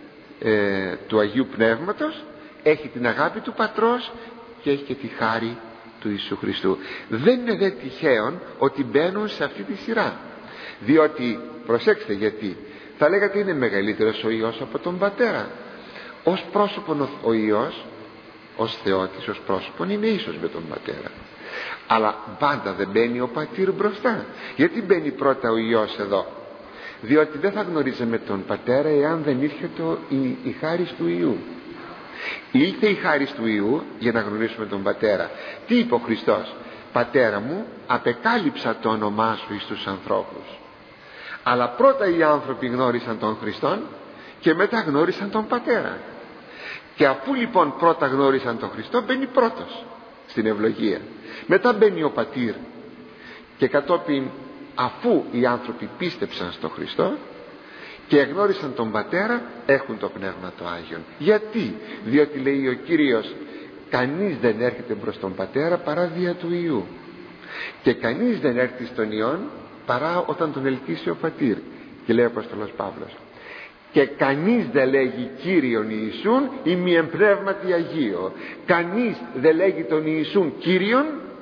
του Αγίου Πνεύματος, έχει την αγάπη του Πατρός και έχει και τη χάρη του Ιησού Χριστού. Δεν είναι δε τυχαίον ότι μπαίνουν σε αυτή τη σειρά, διότι, προσέξτε, γιατί θα λέγατε είναι μεγαλύτερος ο Υιός από τον Πατέρα. Ως πρόσωπον ο Υιός, ως Θεότης, ως πρόσωπον είναι ίσος με τον Πατέρα. Αλλά πάντα δεν μπαίνει ο Πατήρ μπροστά. Γιατί μπαίνει πρώτα ο Υιός εδώ? Διότι δεν θα γνωρίζαμε τον Πατέρα εάν δεν ήρθε η χάρις του Υιού. Ήλθε η χάρις του Υιού για να γνωρίσουμε τον Πατέρα. Τι είπε ο Χριστός? Πατέρα μου, απεκάλυψα το όνομά σου εις τους ανθρώπους. Αλλά πρώτα οι άνθρωποι γνώρισαν τον Χριστόν και μετά γνώρισαν τον Πατέρα. Και αφού λοιπόν πρώτα γνώρισαν τον Χριστό, μπαίνει πρώτος στην ευλογία. Μετά μπαίνει ο Πατήρ, και κατόπιν, αφού οι άνθρωποι πίστεψαν στον Χριστό και γνώρισαν τον Πατέρα, έχουν το Πνεύμα το Άγιον. Γιατί? Διότι λέει ο Κύριος, κανείς δεν έρχεται προς τον Πατέρα παρά δια του Υιού, και κανείς δεν έρθει στον Υιόν παρά όταν τον ελκύσει ο Πατήρ. Και λέει ο Απόστολος Παύλος, και κανείς δεν λέγει Κύριον Ιησούν ή μη εμπνεύματι Αγίο. Κανείς δεν λέγει τον Ιησούν Κύριον,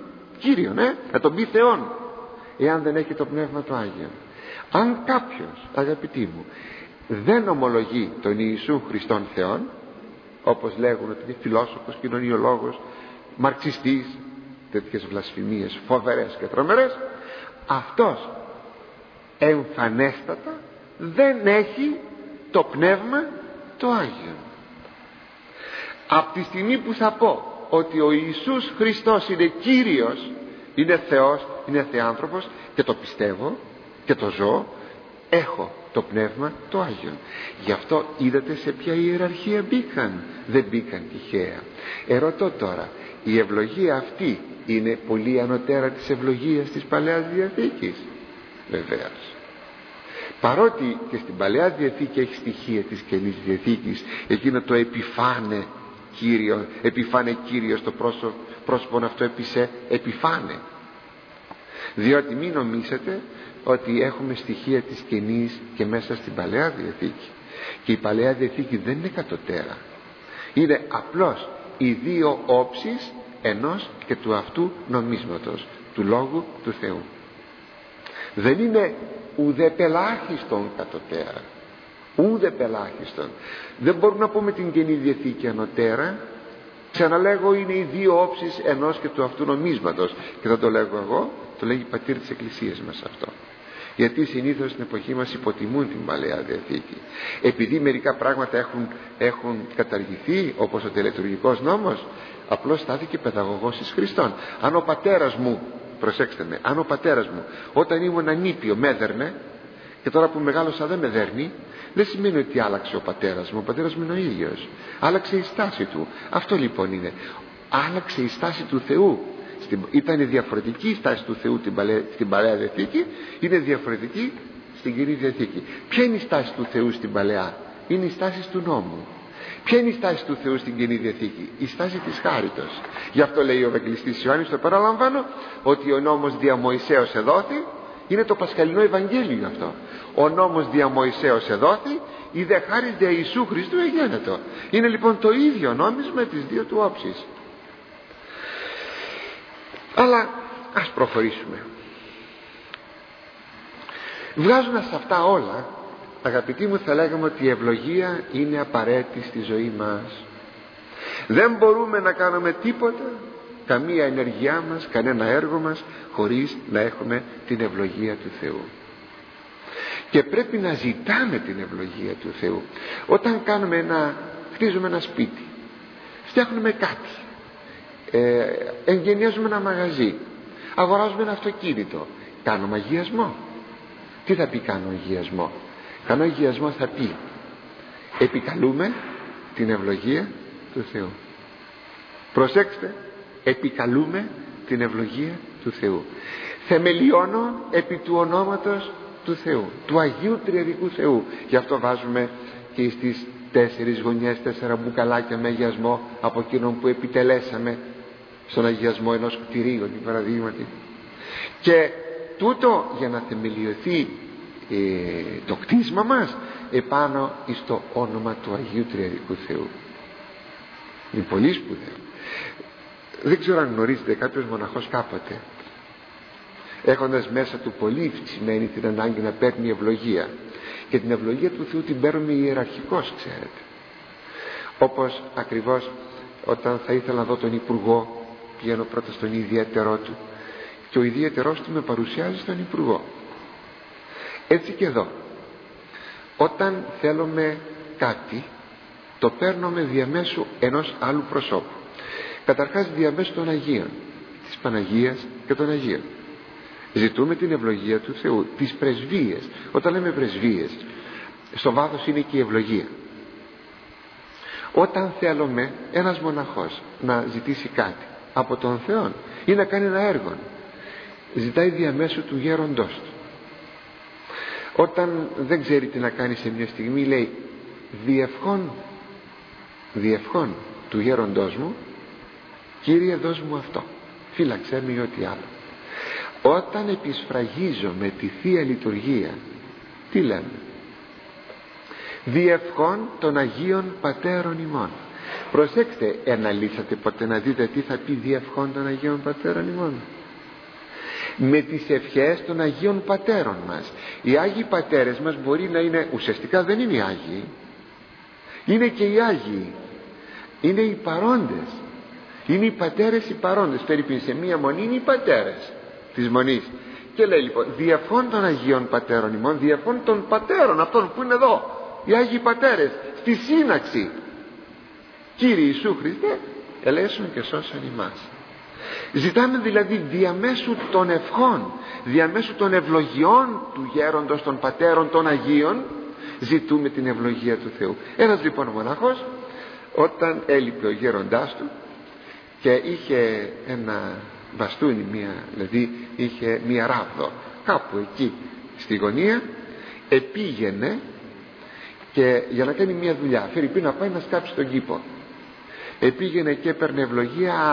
θα τον πει Θεόν, εάν δεν έχει το Πνεύμα το Άγιο. Αν κάποιος, αγαπητοί μου, δεν ομολογεί τον Ιησούν Χριστόν Θεόν, όπως λέγουν ότι είναι φιλόσοφος, κοινωνιολόγος, μαρξιστής, τέτοιες βλασφημίες φοβερές και τρομερές, αυτός εμφανέστατα δεν έχει το Πνεύμα το Άγιο. Από τη στιγμή που θα πω ότι ο Ιησούς Χριστός είναι Κύριος, είναι Θεός, είναι Θεάνθρωπος, και το πιστεύω και το ζω, έχω το Πνεύμα το Άγιο. Γι' αυτό είδατε σε ποια ιεραρχία μπήκαν? Δεν μπήκαν τυχαία. Ερωτώ τώρα, η ευλογία αυτή είναι πολύ ανωτέρα της ευλογίας της Παλαιάς Διαθήκης? Βεβαίως. Παρότι και στην Παλαιά Διαθήκη έχει στοιχεία της Καινής Διαθήκης, εκείνο το επιφάνε Κύριο στο πρόσωπο αυτό επιφάνε. Διότι μην νομίσετε ότι έχουμε στοιχεία της Καινής και μέσα στην Παλαιά Διαθήκη. Και η Παλαιά Διαθήκη δεν είναι κατωτέρα. Είναι απλώς οι δύο όψεις ενός και του αυτού νομίσματος, του Λόγου του Θεού. Δεν είναι ουδεπελάχιστον κατωτέρα, ουδεπελάχιστον. Δεν μπορούμε να πούμε την Καινή Διαθήκη ανωτέρα. Ξαναλέγω, είναι οι δύο όψεις ενός και του αυτού νομίσματος. Και δεν το λέγω εγώ, το λέγει Πατήρ της Εκκλησίας μας αυτό. Γιατί συνήθως στην εποχή μας υποτιμούν την Παλαιά Διαθήκη, επειδή μερικά πράγματα έχουν καταργηθεί, όπως ο τελετουργικός νόμος. Απλώς στάθηκε παιδαγωγός εις Χριστόν. Αν ο πατέρας μου, προσέξτε με, αν ο πατέρας μου όταν ήμουν ανήπιο με έδερνε, και τώρα που μεγάλωσα δεν με δέρνει, δεν σημαίνει ότι άλλαξε ο πατέρας μου. Ο πατέρας μου είναι ο ίδιος. Άλλαξε η στάση του. Αυτό λοιπόν είναι. Άλλαξε η στάση του Θεού. Ήταν διαφορετική η στάση του Θεού στην Παλαιά Διαθήκη, είναι διαφορετική στην Καινή Διαθήκη. Ποια είναι η στάση του Θεού στην Παλαιά? Είναι η στάση του νόμου. Ποια είναι η στάση του Θεού στην Καινή Διαθήκη? Η στάση της χάριτος. Γι' αυτό λέει ο Ευαγγελιστής Ιωάννης, το παραλαμβάνω, ότι ο νόμος δια Μωυσέως εδόθη. Είναι το Πασχαλινό Ευαγγέλιο αυτό. Ο νόμος δια Μωυσέως εδόθη, η δε χάρις δια Ιησού Χριστού εγένετο. Είναι λοιπόν το ίδιο νόμισμα τις δύο του όψεις. Αλλά ας προχωρήσουμε. Βγάζοντας αυτά όλα, αγαπητοί μου, θα λέγαμε ότι η ευλογία είναι απαραίτητη στη ζωή μας. Δεν μπορούμε να κάνουμε τίποτα, καμία ενεργειά μας, κανένα έργο μας, χωρίς να έχουμε την ευλογία του Θεού. Και πρέπει να ζητάμε την ευλογία του Θεού. Όταν χτίζουμε ένα σπίτι, φτιάχνουμε κάτι, εγγενιάζουμε ένα μαγαζί, αγοράζουμε ένα αυτοκίνητο, κάνουμε αγιασμό. Τι θα πει κάνω αγιασμό? Κάνω αγιασμό θα πει επικαλούμε την ευλογία του Θεού. Προσέξτε, επικαλούμε την ευλογία του Θεού. Θεμελιώνω επί του ονόματος του Θεού, του Αγίου Τριαδικού Θεού. Γι' αυτό βάζουμε και στις 4 γωνιές 4 μπουκαλάκια με αγιασμό από εκείνον που επιτελέσαμε στον αγιασμό ενός κτηρίου, παραδείγματι. Και τούτο για να θεμελιωθεί το κτίσμα μας επάνω στο όνομα του Αγίου Τριαδικού Θεού. Είναι πολύ σπουδαίο. Δεν ξέρω αν γνωρίζετε, κάποιος μοναχός κάποτε, έχοντας μέσα του πολύ αυξημένη την ανάγκη να παίρνει ευλογία, και την ευλογία του Θεού την παίρνουμε ιεραρχικώς, ξέρετε. Όπως ακριβώς όταν θα ήθελα να δω τον Υπουργό, πηγαίνω πρώτα στον ιδιαίτερό του και ο ιδιαίτερός του με παρουσιάζει στον Υπουργό. Έτσι και εδώ, όταν θέλουμε κάτι, το παίρνουμε διαμέσου ενός άλλου προσώπου. Καταρχάς διαμέσου των Αγίων, της Παναγίας και των Αγίων. Ζητούμε την ευλογία του Θεού, τις πρεσβείες. Όταν λέμε πρεσβείες, στο βάθος είναι και η ευλογία. Όταν θέλουμε ένας μοναχός να ζητήσει κάτι από τον Θεό ή να κάνει ένα έργο, ζητάει διαμέσου του γέροντός του. Όταν δεν ξέρει τι να κάνει σε μια στιγμή, λέει διευχών του γέροντός μου, Κύριε δώσ' μου αυτό, φύλαξέ με ή ό,τι άλλο. Όταν επισφραγίζομαι τη Θεία Λειτουργία, τι λέμε? Διευχών των Αγίων Πατέρων ημών. Προσέξτε, αναλύσατε ποτέ να δείτε τι θα πει διευχών των Αγίων Πατέρων ημών? Με τις ευχές των Αγίων Πατέρων μας. Οι Άγιοι Πατέρες μας μπορεί να είναι, ουσιαστικά δεν είναι οι Άγιοι, είναι και οι Άγιοι, είναι οι παρόντες, είναι οι πατέρες οι παρόντες. Περίπου σε μία μονή είναι οι πατέρες της μονής. Και λέει λοιπόν διευχών των Αγίων Πατέρων ημών, διευχών των πατέρων αυτών που είναι εδώ, οι Άγιοι Πατέρες στη σύναξη. Κύριε Ιησού Χριστέ, ελέησον και σώσον ημάς. Ζητάμε δηλαδή διαμέσου των ευχών, διαμέσου των ευλογιών του γέροντος των πατέρων των Αγίων, ζητούμε την ευλογία του Θεού. Ένας λοιπόν μοναχός, όταν έλειπε ο γέροντάς του και είχε ένα μπαστούνι, δηλαδή είχε μία ράβδο κάπου εκεί στη γωνία, επήγαινε και για να κάνει μία δουλειά, φέρει να πάει να σκάψει τον κήπο, επήγαινε και έπαιρνε ευλογία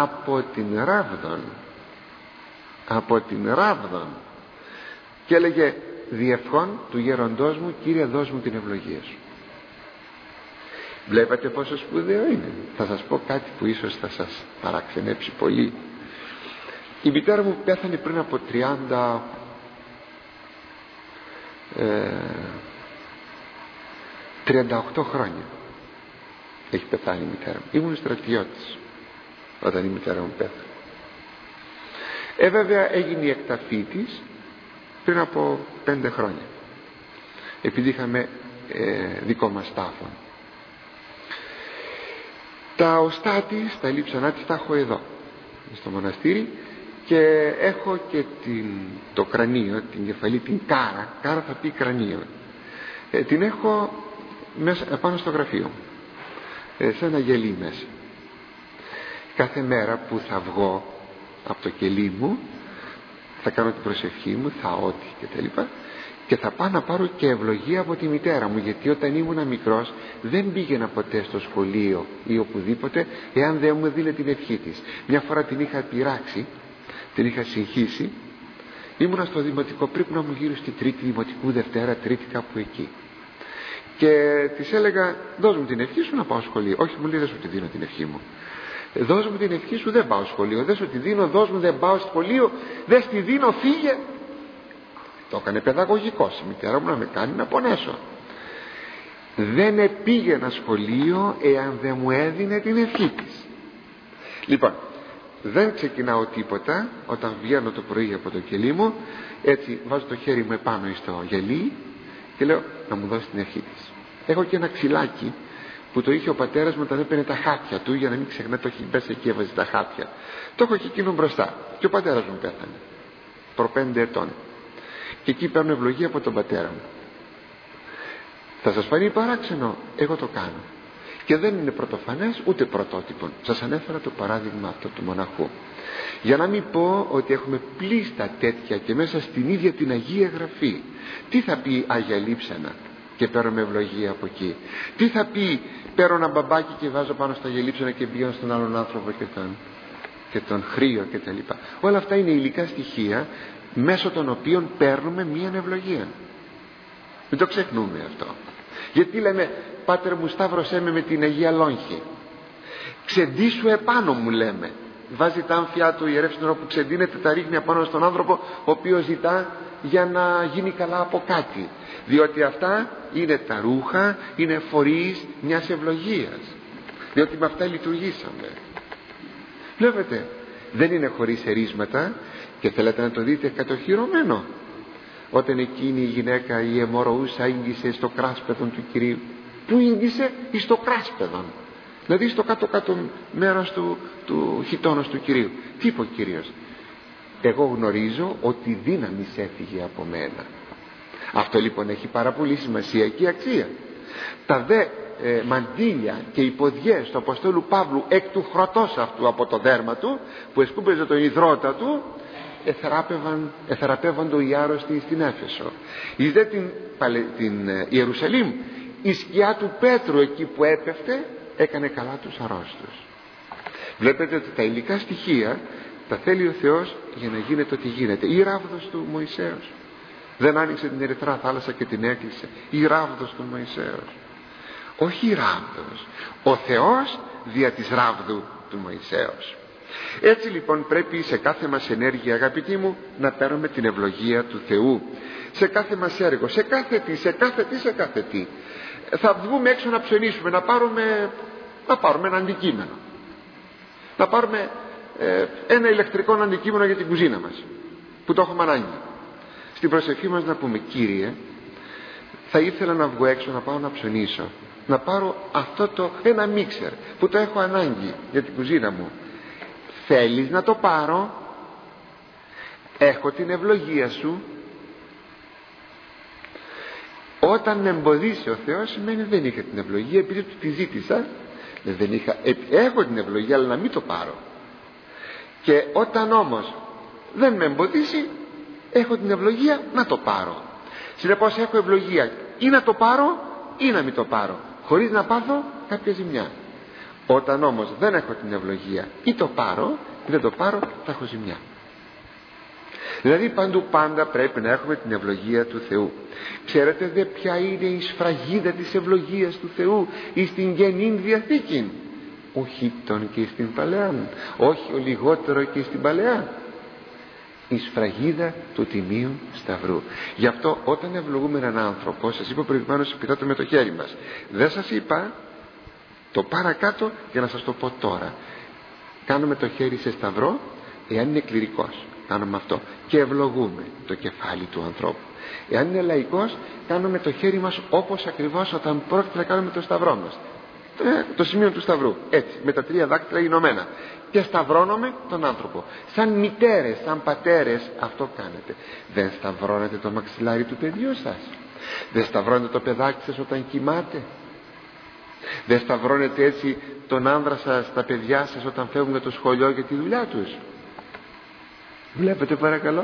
από την ράβδον και έλεγε διευχών του γέροντός μου, Κύριε δώσ' μου την ευλογία σου. Βλέπετε πόσο σπουδαίο είναι? Θα σας πω κάτι που ίσως θα σας παραξενέψει πολύ. Η μητέρα μου πέθανε πριν από 38 χρόνια. Έχει πεθάνει η μητέρα μου. Ήμουν στρατιώτης όταν η μητέρα μου πέθανε. Βέβαια έγινε η εκταφή της πριν από 5 χρόνια, επειδή είχαμε δικό μας τάφο. Τα οστά της, τα λείψανά της τα έχω εδώ στο μοναστήρι και έχω και το κρανίο, την κεφαλή, την κάρα θα πει κρανίο, την έχω μέσα, πάνω στο γραφείο μου, σε ένα γελί μέσα. Κάθε μέρα που θα βγω από το κελί μου θα κάνω την προσευχή μου, θα ό,τι κτλ. Και θα πάω να πάρω και ευλογία από τη μητέρα μου, γιατί όταν ήμουν μικρός δεν πήγαινα ποτέ στο σχολείο ή οπουδήποτε εάν δεν μου έδινε την ευχή της. Μια φορά την είχα πειράξει, την είχα συγχύσει. Ήμουνα στο δημοτικό, πρέπει να μου γύρω στη τρίτη δημοτικού, Δευτέρα, Τρίτη, κάπου εκεί. Και της έλεγα, δώσ' μου την ευχή σου να πάω σχολείο. Όχι, μου λέει, δεν σου τη δίνω την ευχή μου. Δώσ' μου την ευχή σου, δεν πάω σχολείο. Δεν σου τη δίνω, δώσ' μου, δεν πάω σχολείο. Δεν στη δίνω, φύγε. Το έκανε παιδαγωγικός. Η μητέρα μου να με κάνει να πονέσω. Δεν πήγαινα σχολείο εάν δεν μου έδινε την ευχή της. Λοιπόν, δεν ξεκινάω τίποτα όταν βγαίνω το πρωί από το κελί μου. Έτσι βάζω το χέρι μου επάνω στο γυαλί και λέω να μου δώσει την ευχή της. Έχω και ένα ξυλάκι που το είχε ο πατέρας μου όταν έπαιρνε τα χάπια του, για να μην ξεχνά, το έχει μέσα εκεί, έβαζε τα χάπια. Το έχω και εκείνο μπροστά. Και ο πατέρας μου πέθανε προ 5 ετών. Και εκεί παίρνω ευλογία από τον πατέρα μου. Θα σας φανεί παράξενο, εγώ το κάνω. Και δεν είναι πρωτοφανές ούτε πρωτότυπο. Σας ανέφερα το παράδειγμα αυτό του μοναχού, για να μην πω ότι έχουμε πλήστα τέτοια και μέσα στην ίδια την Αγία Γραφή. Τι θα πει Άγια Λείψανα και παίρνω ευλογία από εκεί? Τι θα πει παίρνω ένα μπαμπάκι και βάζω πάνω στα Αγία Λείψανα και πηγαίνω στον άλλον άνθρωπο και τον χρείο κτλ. Όλα αυτά είναι υλικά στοιχεία μέσω των οποίων παίρνουμε μία ευλογία. Μην το ξεχνούμε αυτό. Γιατί λέμε, Πάτερ μου σταύρωσέ με την Αγία Λόγχη, ξεντήσου επάνω μου, λέμε. Βάζει τα άμφια του ιερεύς την ώρα που ξεντίνεται, τα ρίχνει απάνω στον άνθρωπο ο οποίος ζητά για να γίνει καλά από κάτι, διότι αυτά είναι τα ρούχα, είναι φορείς μιας ευλογίας, διότι με αυτά λειτουργήσαμε. Βλέπετε, δεν είναι χωρίς ερίσματα. Και θέλετε να το δείτε κατοχυρωμένο, όταν εκείνη η γυναίκα, η αιμορροούσα, ήγγισε στο κράσπεδον του Κυρίου. Πού ήγγισε? Εις το κράσπεδον, δηλαδή στο κάτω-κάτω μέρος του χιτώνος του Κυρίου. Τι είπε ο Κύριος? Εγώ γνωρίζω ότι η δύναμη έφυγε από μένα. Αυτό λοιπόν έχει πάρα πολύ σημασία και αξία. Τα δε μαντήλια και οι ποδιές του Αποστόλου Παύλου εκ του χρωτός αυτού από το δέρμα του, που εσκούπεζε τον υδρότα του, εθεραπεύοντο οι άρρωστοι στην Έφεσο. Εις δε την Ιερουσαλήμ, η σκιά του Πέτρου εκεί που έπεφτε έκανε καλά τους αρρώστους. Βλέπετε ότι τα υλικά στοιχεία τα θέλει ο Θεός για να γίνεται ό,τι γίνεται. Η ράβδος του Μωυσέως δεν άνοιξε την Ερυθρά θάλασσα και την έκλεισε? Η ράβδος του Μωυσέως, όχι η ράβδος, ο Θεός δια της ράβδου του Μωυσέως. Έτσι λοιπόν πρέπει σε κάθε μας ενέργεια, αγαπητοί μου, να παίρνουμε την ευλογία του Θεού. Σε κάθε μας έργο, σε κάθε τι. Θα βγούμε έξω να ψωνίσουμε, να πάρουμε ένα αντικείμενο, να πάρουμε ένα ηλεκτρικό αντικείμενο για την κουζίνα μας που το έχουμε ανάγκη. Στην προσευχή μας να πούμε, Κύριε, θα ήθελα να βγω έξω να πάω να ψωνίσω, να πάρω ένα μίξερ που το έχω ανάγκη για την κουζίνα μου. Θέλεις να το πάρω? Έχω την ευλογία σου. Όταν με εμποδίσει ο Θεός, σημαίνει δεν είχα την ευλογία, επειδή του τη ζήτησα. Έχω την ευλογία, αλλά να μην το πάρω. Και όταν όμως δεν με εμποδίσει, έχω την ευλογία να το πάρω. Συνεπώς έχω ευλογία ή να το πάρω ή να μην το πάρω, χωρίς να πάθω κάποια ζημιά. Όταν όμως δεν έχω την ευλογία, ή το πάρω ή δεν το πάρω, θα έχω ζημιά. Δηλαδή παντού πάντα πρέπει να έχουμε την ευλογία του Θεού. Ξέρετε δε ποια είναι η σφραγίδα της ευλογίας του Θεού εις την Καινήν Διαθήκην? Όχι τον και στην Παλαιά, όχι ο λιγότερο και στην Παλαιά, η σφραγίδα του Τιμίου Σταυρού. Γι' αυτό όταν ευλογούμε έναν άνθρωπο, σας είπα προηγουμένως, επιτάτε με το χέρι μας. Δεν σας είπα το παρακάτω για να σας το πω τώρα. Κάνουμε το χέρι σε σταυρό, εάν είναι κληρικός, κάνουμε αυτό και ευλογούμε το κεφάλι του ανθρώπου. Εάν είναι λαϊκός, κάνουμε το χέρι μας όπως ακριβώς όταν πρόκειται να κάνουμε το σταυρό μας, το σημείο του σταυρού, έτσι, με τα 3 δάκτυλα ενωμένα, και σταυρώνουμε τον άνθρωπο. Σαν μητέρες, σαν πατέρες, αυτό κάνετε. Δεν σταυρώνετε το μαξιλάρι του παιδιού σας? Δεν σταυρώνετε το παιδάκι σας όταν κοιμάται? Δεν σταυρώνετε έτσι τον άνδρα σας, τα παιδιά σας όταν φεύγουν για το σχολείο για τη δουλειά τους? Βλέπετε παρακαλώ?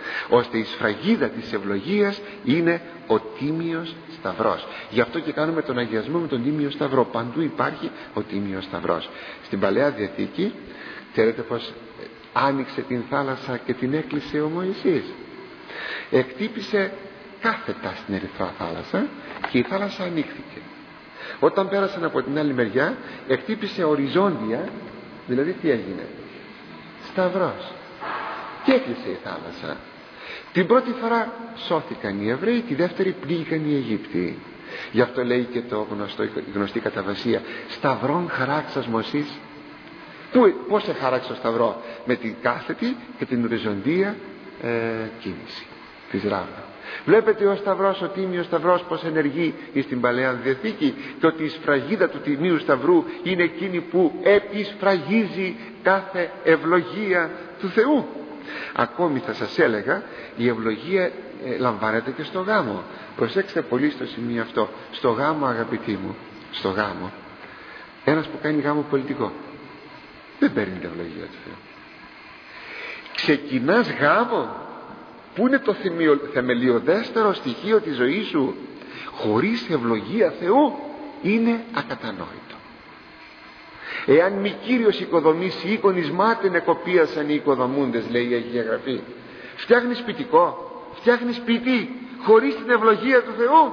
ώστε η σφραγίδα της ευλογίας είναι ο Τίμιος Σταυρός. Γι' αυτό και κάνουμε τον αγιασμό με τον Τίμιο Σταυρό. Παντού υπάρχει ο Τίμιος Σταυρός. Στην Παλαιά Διαθήκη ξέρετε πως άνοιξε την θάλασσα και την έκλεισε ο Μωυσής. Εκτύπησε κάθετα στην Ερυθρά θάλασσα και η θάλασσα ανοίχθηκε. Όταν πέρασαν από την άλλη μεριά εκτύπησε οριζόντια, δηλαδή τι έγινε? Σταυρός, και έκλεισε η θάλασσα. Την πρώτη φορά σώθηκαν οι Εβραίοι, τη δεύτερη πλήγηκαν οι Αιγύπτιοι. Γι' αυτό λέει και η γνωστή καταβασία, σταυρών χαράξας Μωσής. Πώς εχάραξε το σταυρό? Με την κάθετη και την οριζοντία κίνηση της ράβδα. Βλέπετε ο σταυρός, ο Τίμιος Σταυρός, πως ενεργεί στην Παλαιά Διαθήκη, και ότι η σφραγίδα του Τιμίου Σταυρού είναι εκείνη που επισφραγίζει κάθε ευλογία του Θεού. Ακόμη θα σας έλεγα, η ευλογία λαμβάνεται και στο γάμο. Προσέξτε πολύ στο σημείο αυτό. Στο γάμο, αγαπητοί μου, στο γάμο, ένας που κάνει γάμο πολιτικό δεν παίρνει την ευλογία του Θεού. Ξεκινάς γάμο που είναι το θεμελιωδέστερο στοιχείο της ζωής σου, χωρίς ευλογία Θεού είναι ακατανόητο. Εάν μη Κύριος οικοδομήσει οίκονης μάτεν εκοπίασαν οι οικοδομούντες, λέει η Αγία Γραφή. Φτιάχνεις σπιτικό, φτιάχνεις σπίτι χωρίς την ευλογία του Θεού,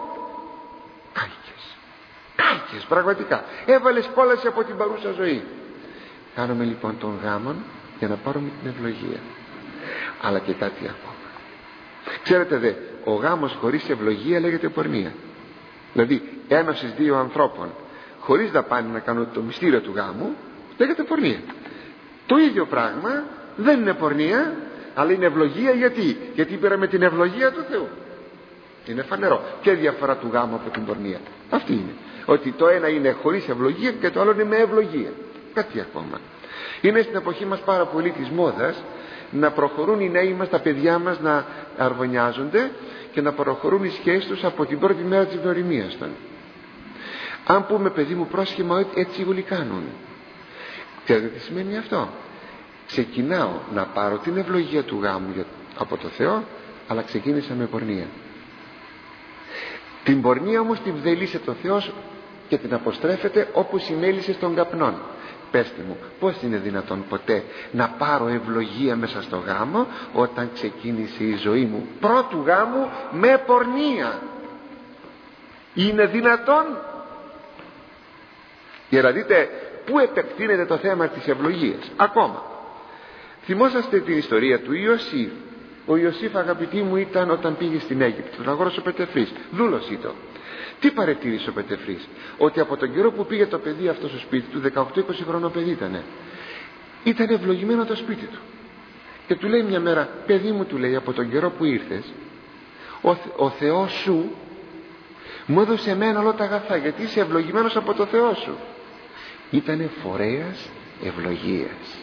κάηκες πραγματικά, έβαλες κόλαση από την παρούσα ζωή. Κάνουμε λοιπόν τον γάμον για να πάρουμε την ευλογία. Αλλά και κάτι ακόμα. Ξέρετε δε, ο γάμος χωρίς ευλογία λέγεται πορνεία. Δηλαδή ένωσης δύο ανθρώπων χωρίς να πάνε να κάνουν το μυστήριο του γάμου λέγεται πορνεία. Το ίδιο πράγμα δεν είναι πορνεία, αλλά είναι ευλογία. Γιατί πήραμε την ευλογία του Θεού. Είναι φανερό. Και διαφορά του γάμου από την πορνεία αυτή είναι, ότι το ένα είναι χωρίς ευλογία και το άλλο είναι με ευλογία. Κάτι ακόμα. Είναι στην εποχή μας πάρα πολύ της μόδας να προχωρούν οι νέοι μας, τα παιδιά μας να αρβωνιάζονται και να προχωρούν οι σχέσεις τους από την πρώτη μέρα της γνωριμίας των. Αν πούμε, παιδί μου, πρόσχημα, έτσι όλοι κάνουν. Ξέρετε τι σημαίνει αυτό? Ξεκινάω να πάρω την ευλογία του γάμου από το Θεό, αλλά ξεκίνησα με πορνεία. Την πορνεία όμως την βδελίσε το Θεός και την αποστρέφεται όπως συνέλυσε στον καπνόν. Πέστε μου, πώς είναι δυνατόν ποτέ να πάρω ευλογία μέσα στο γάμο όταν ξεκίνησε η ζωή μου πρώτου γάμου με πορνεία? Είναι δυνατόν? Για να δείτε πού επεκτείνεται το θέμα της ευλογίας. Ακόμα θυμόσαστε την ιστορία του Ιωσήφ. Ο Ιωσήφ, αγαπητοί μου, ήταν όταν πήγε στην Αίγυπτο, τον αγόρασε ο Πετεφρής, δούλος ήταν. Τι παρατήρησε ο Πετεφρής? Ότι από τον καιρό που πήγε το παιδί αυτό στο σπίτι του, 18-20 χρονό παιδί ήταν ευλογημένο το σπίτι του. Και του λέει μια μέρα, παιδί μου, του λέει, από τον καιρό που ήρθες ο Θεός σου μου έδωσε εμένα όλα τα αγαθά, γιατί είσαι ευλογημένος από το Θεό σου. Ήτανε φορέας ευλογίας.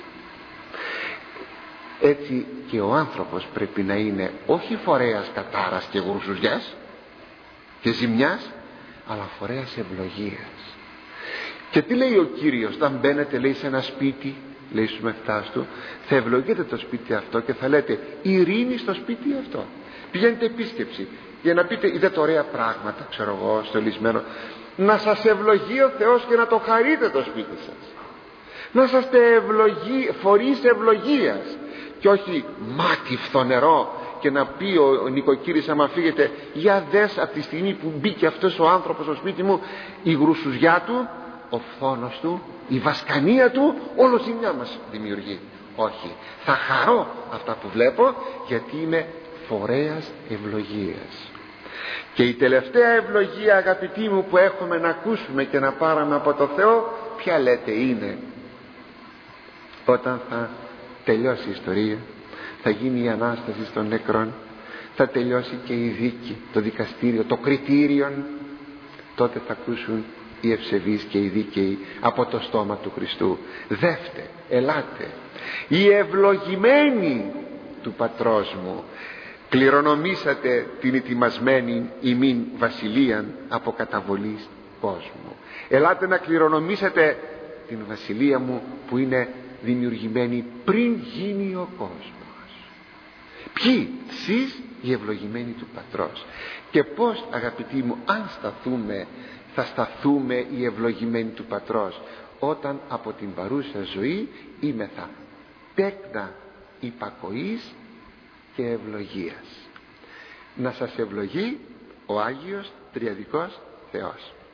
Έτσι και ο άνθρωπος πρέπει να είναι όχι φορέας κατάρας και γουρσουζιάς και ζημιάς, αλλά φορέας ευλογίας. Και τι λέει ο Κύριος? όταν μπαίνετε, λέει, σε ένα σπίτι, λέει στους μαθητάς του, θα ευλογείτε το σπίτι αυτό και θα λέτε ειρήνη στο σπίτι αυτό. Πηγαίνετε επίσκεψη για να πείτε, είδατε ωραία πράγματα, ξέρω εγώ, στολισμένο. Να σας ευλογεί ο Θεός και να το χαρείτε το σπίτι σας. Να είσαστε φορείς ευλογίας και όχι μάτι φθονερό, και να πει ο νοικοκύρης άμα φύγετε, για δες από τη στιγμή που μπήκε αυτός ο άνθρωπος στο σπίτι μου, η γρουσουζιά του, ο φθόνος του, η βασκανία του, όλο ζημιά μας δημιουργεί. Όχι, θα χαρώ αυτά που βλέπω, γιατί είμαι φορέας ευλογίας. Και η τελευταία ευλογία, αγαπητοί μου, που έχουμε να ακούσουμε και να πάραμε από το Θεό, ποια λέτε είναι? Όταν θα τελειώσει η ιστορία, θα γίνει η Ανάσταση των νεκρών, θα τελειώσει και η δίκη, το δικαστήριο, το κριτήριον, τότε θα ακούσουν οι ευσεβείς και οι δίκαιοι από το στόμα του Χριστού, δεύτε, ελάτε, οι ευλογημένοι του Πατρός μου, κληρονομήσατε την ετοιμασμένη ημίν βασιλείαν από καταβολής κόσμου. Ελάτε να κληρονομήσετε την βασιλεία μου που είναι δημιουργημένη πριν γίνει ο κόσμος. Ποιοι? Σεις οι ευλογημένοι του Πατρός. Και πως, αγαπητοί μου, αν σταθούμε, θα σταθούμε οι ευλογημένοι του Πατρός? Όταν από την παρούσα ζωή είμεθα τέκνα υπακοής και ευλογίας. Να σας ευλογεί ο Άγιος Τριαδικός Θεός.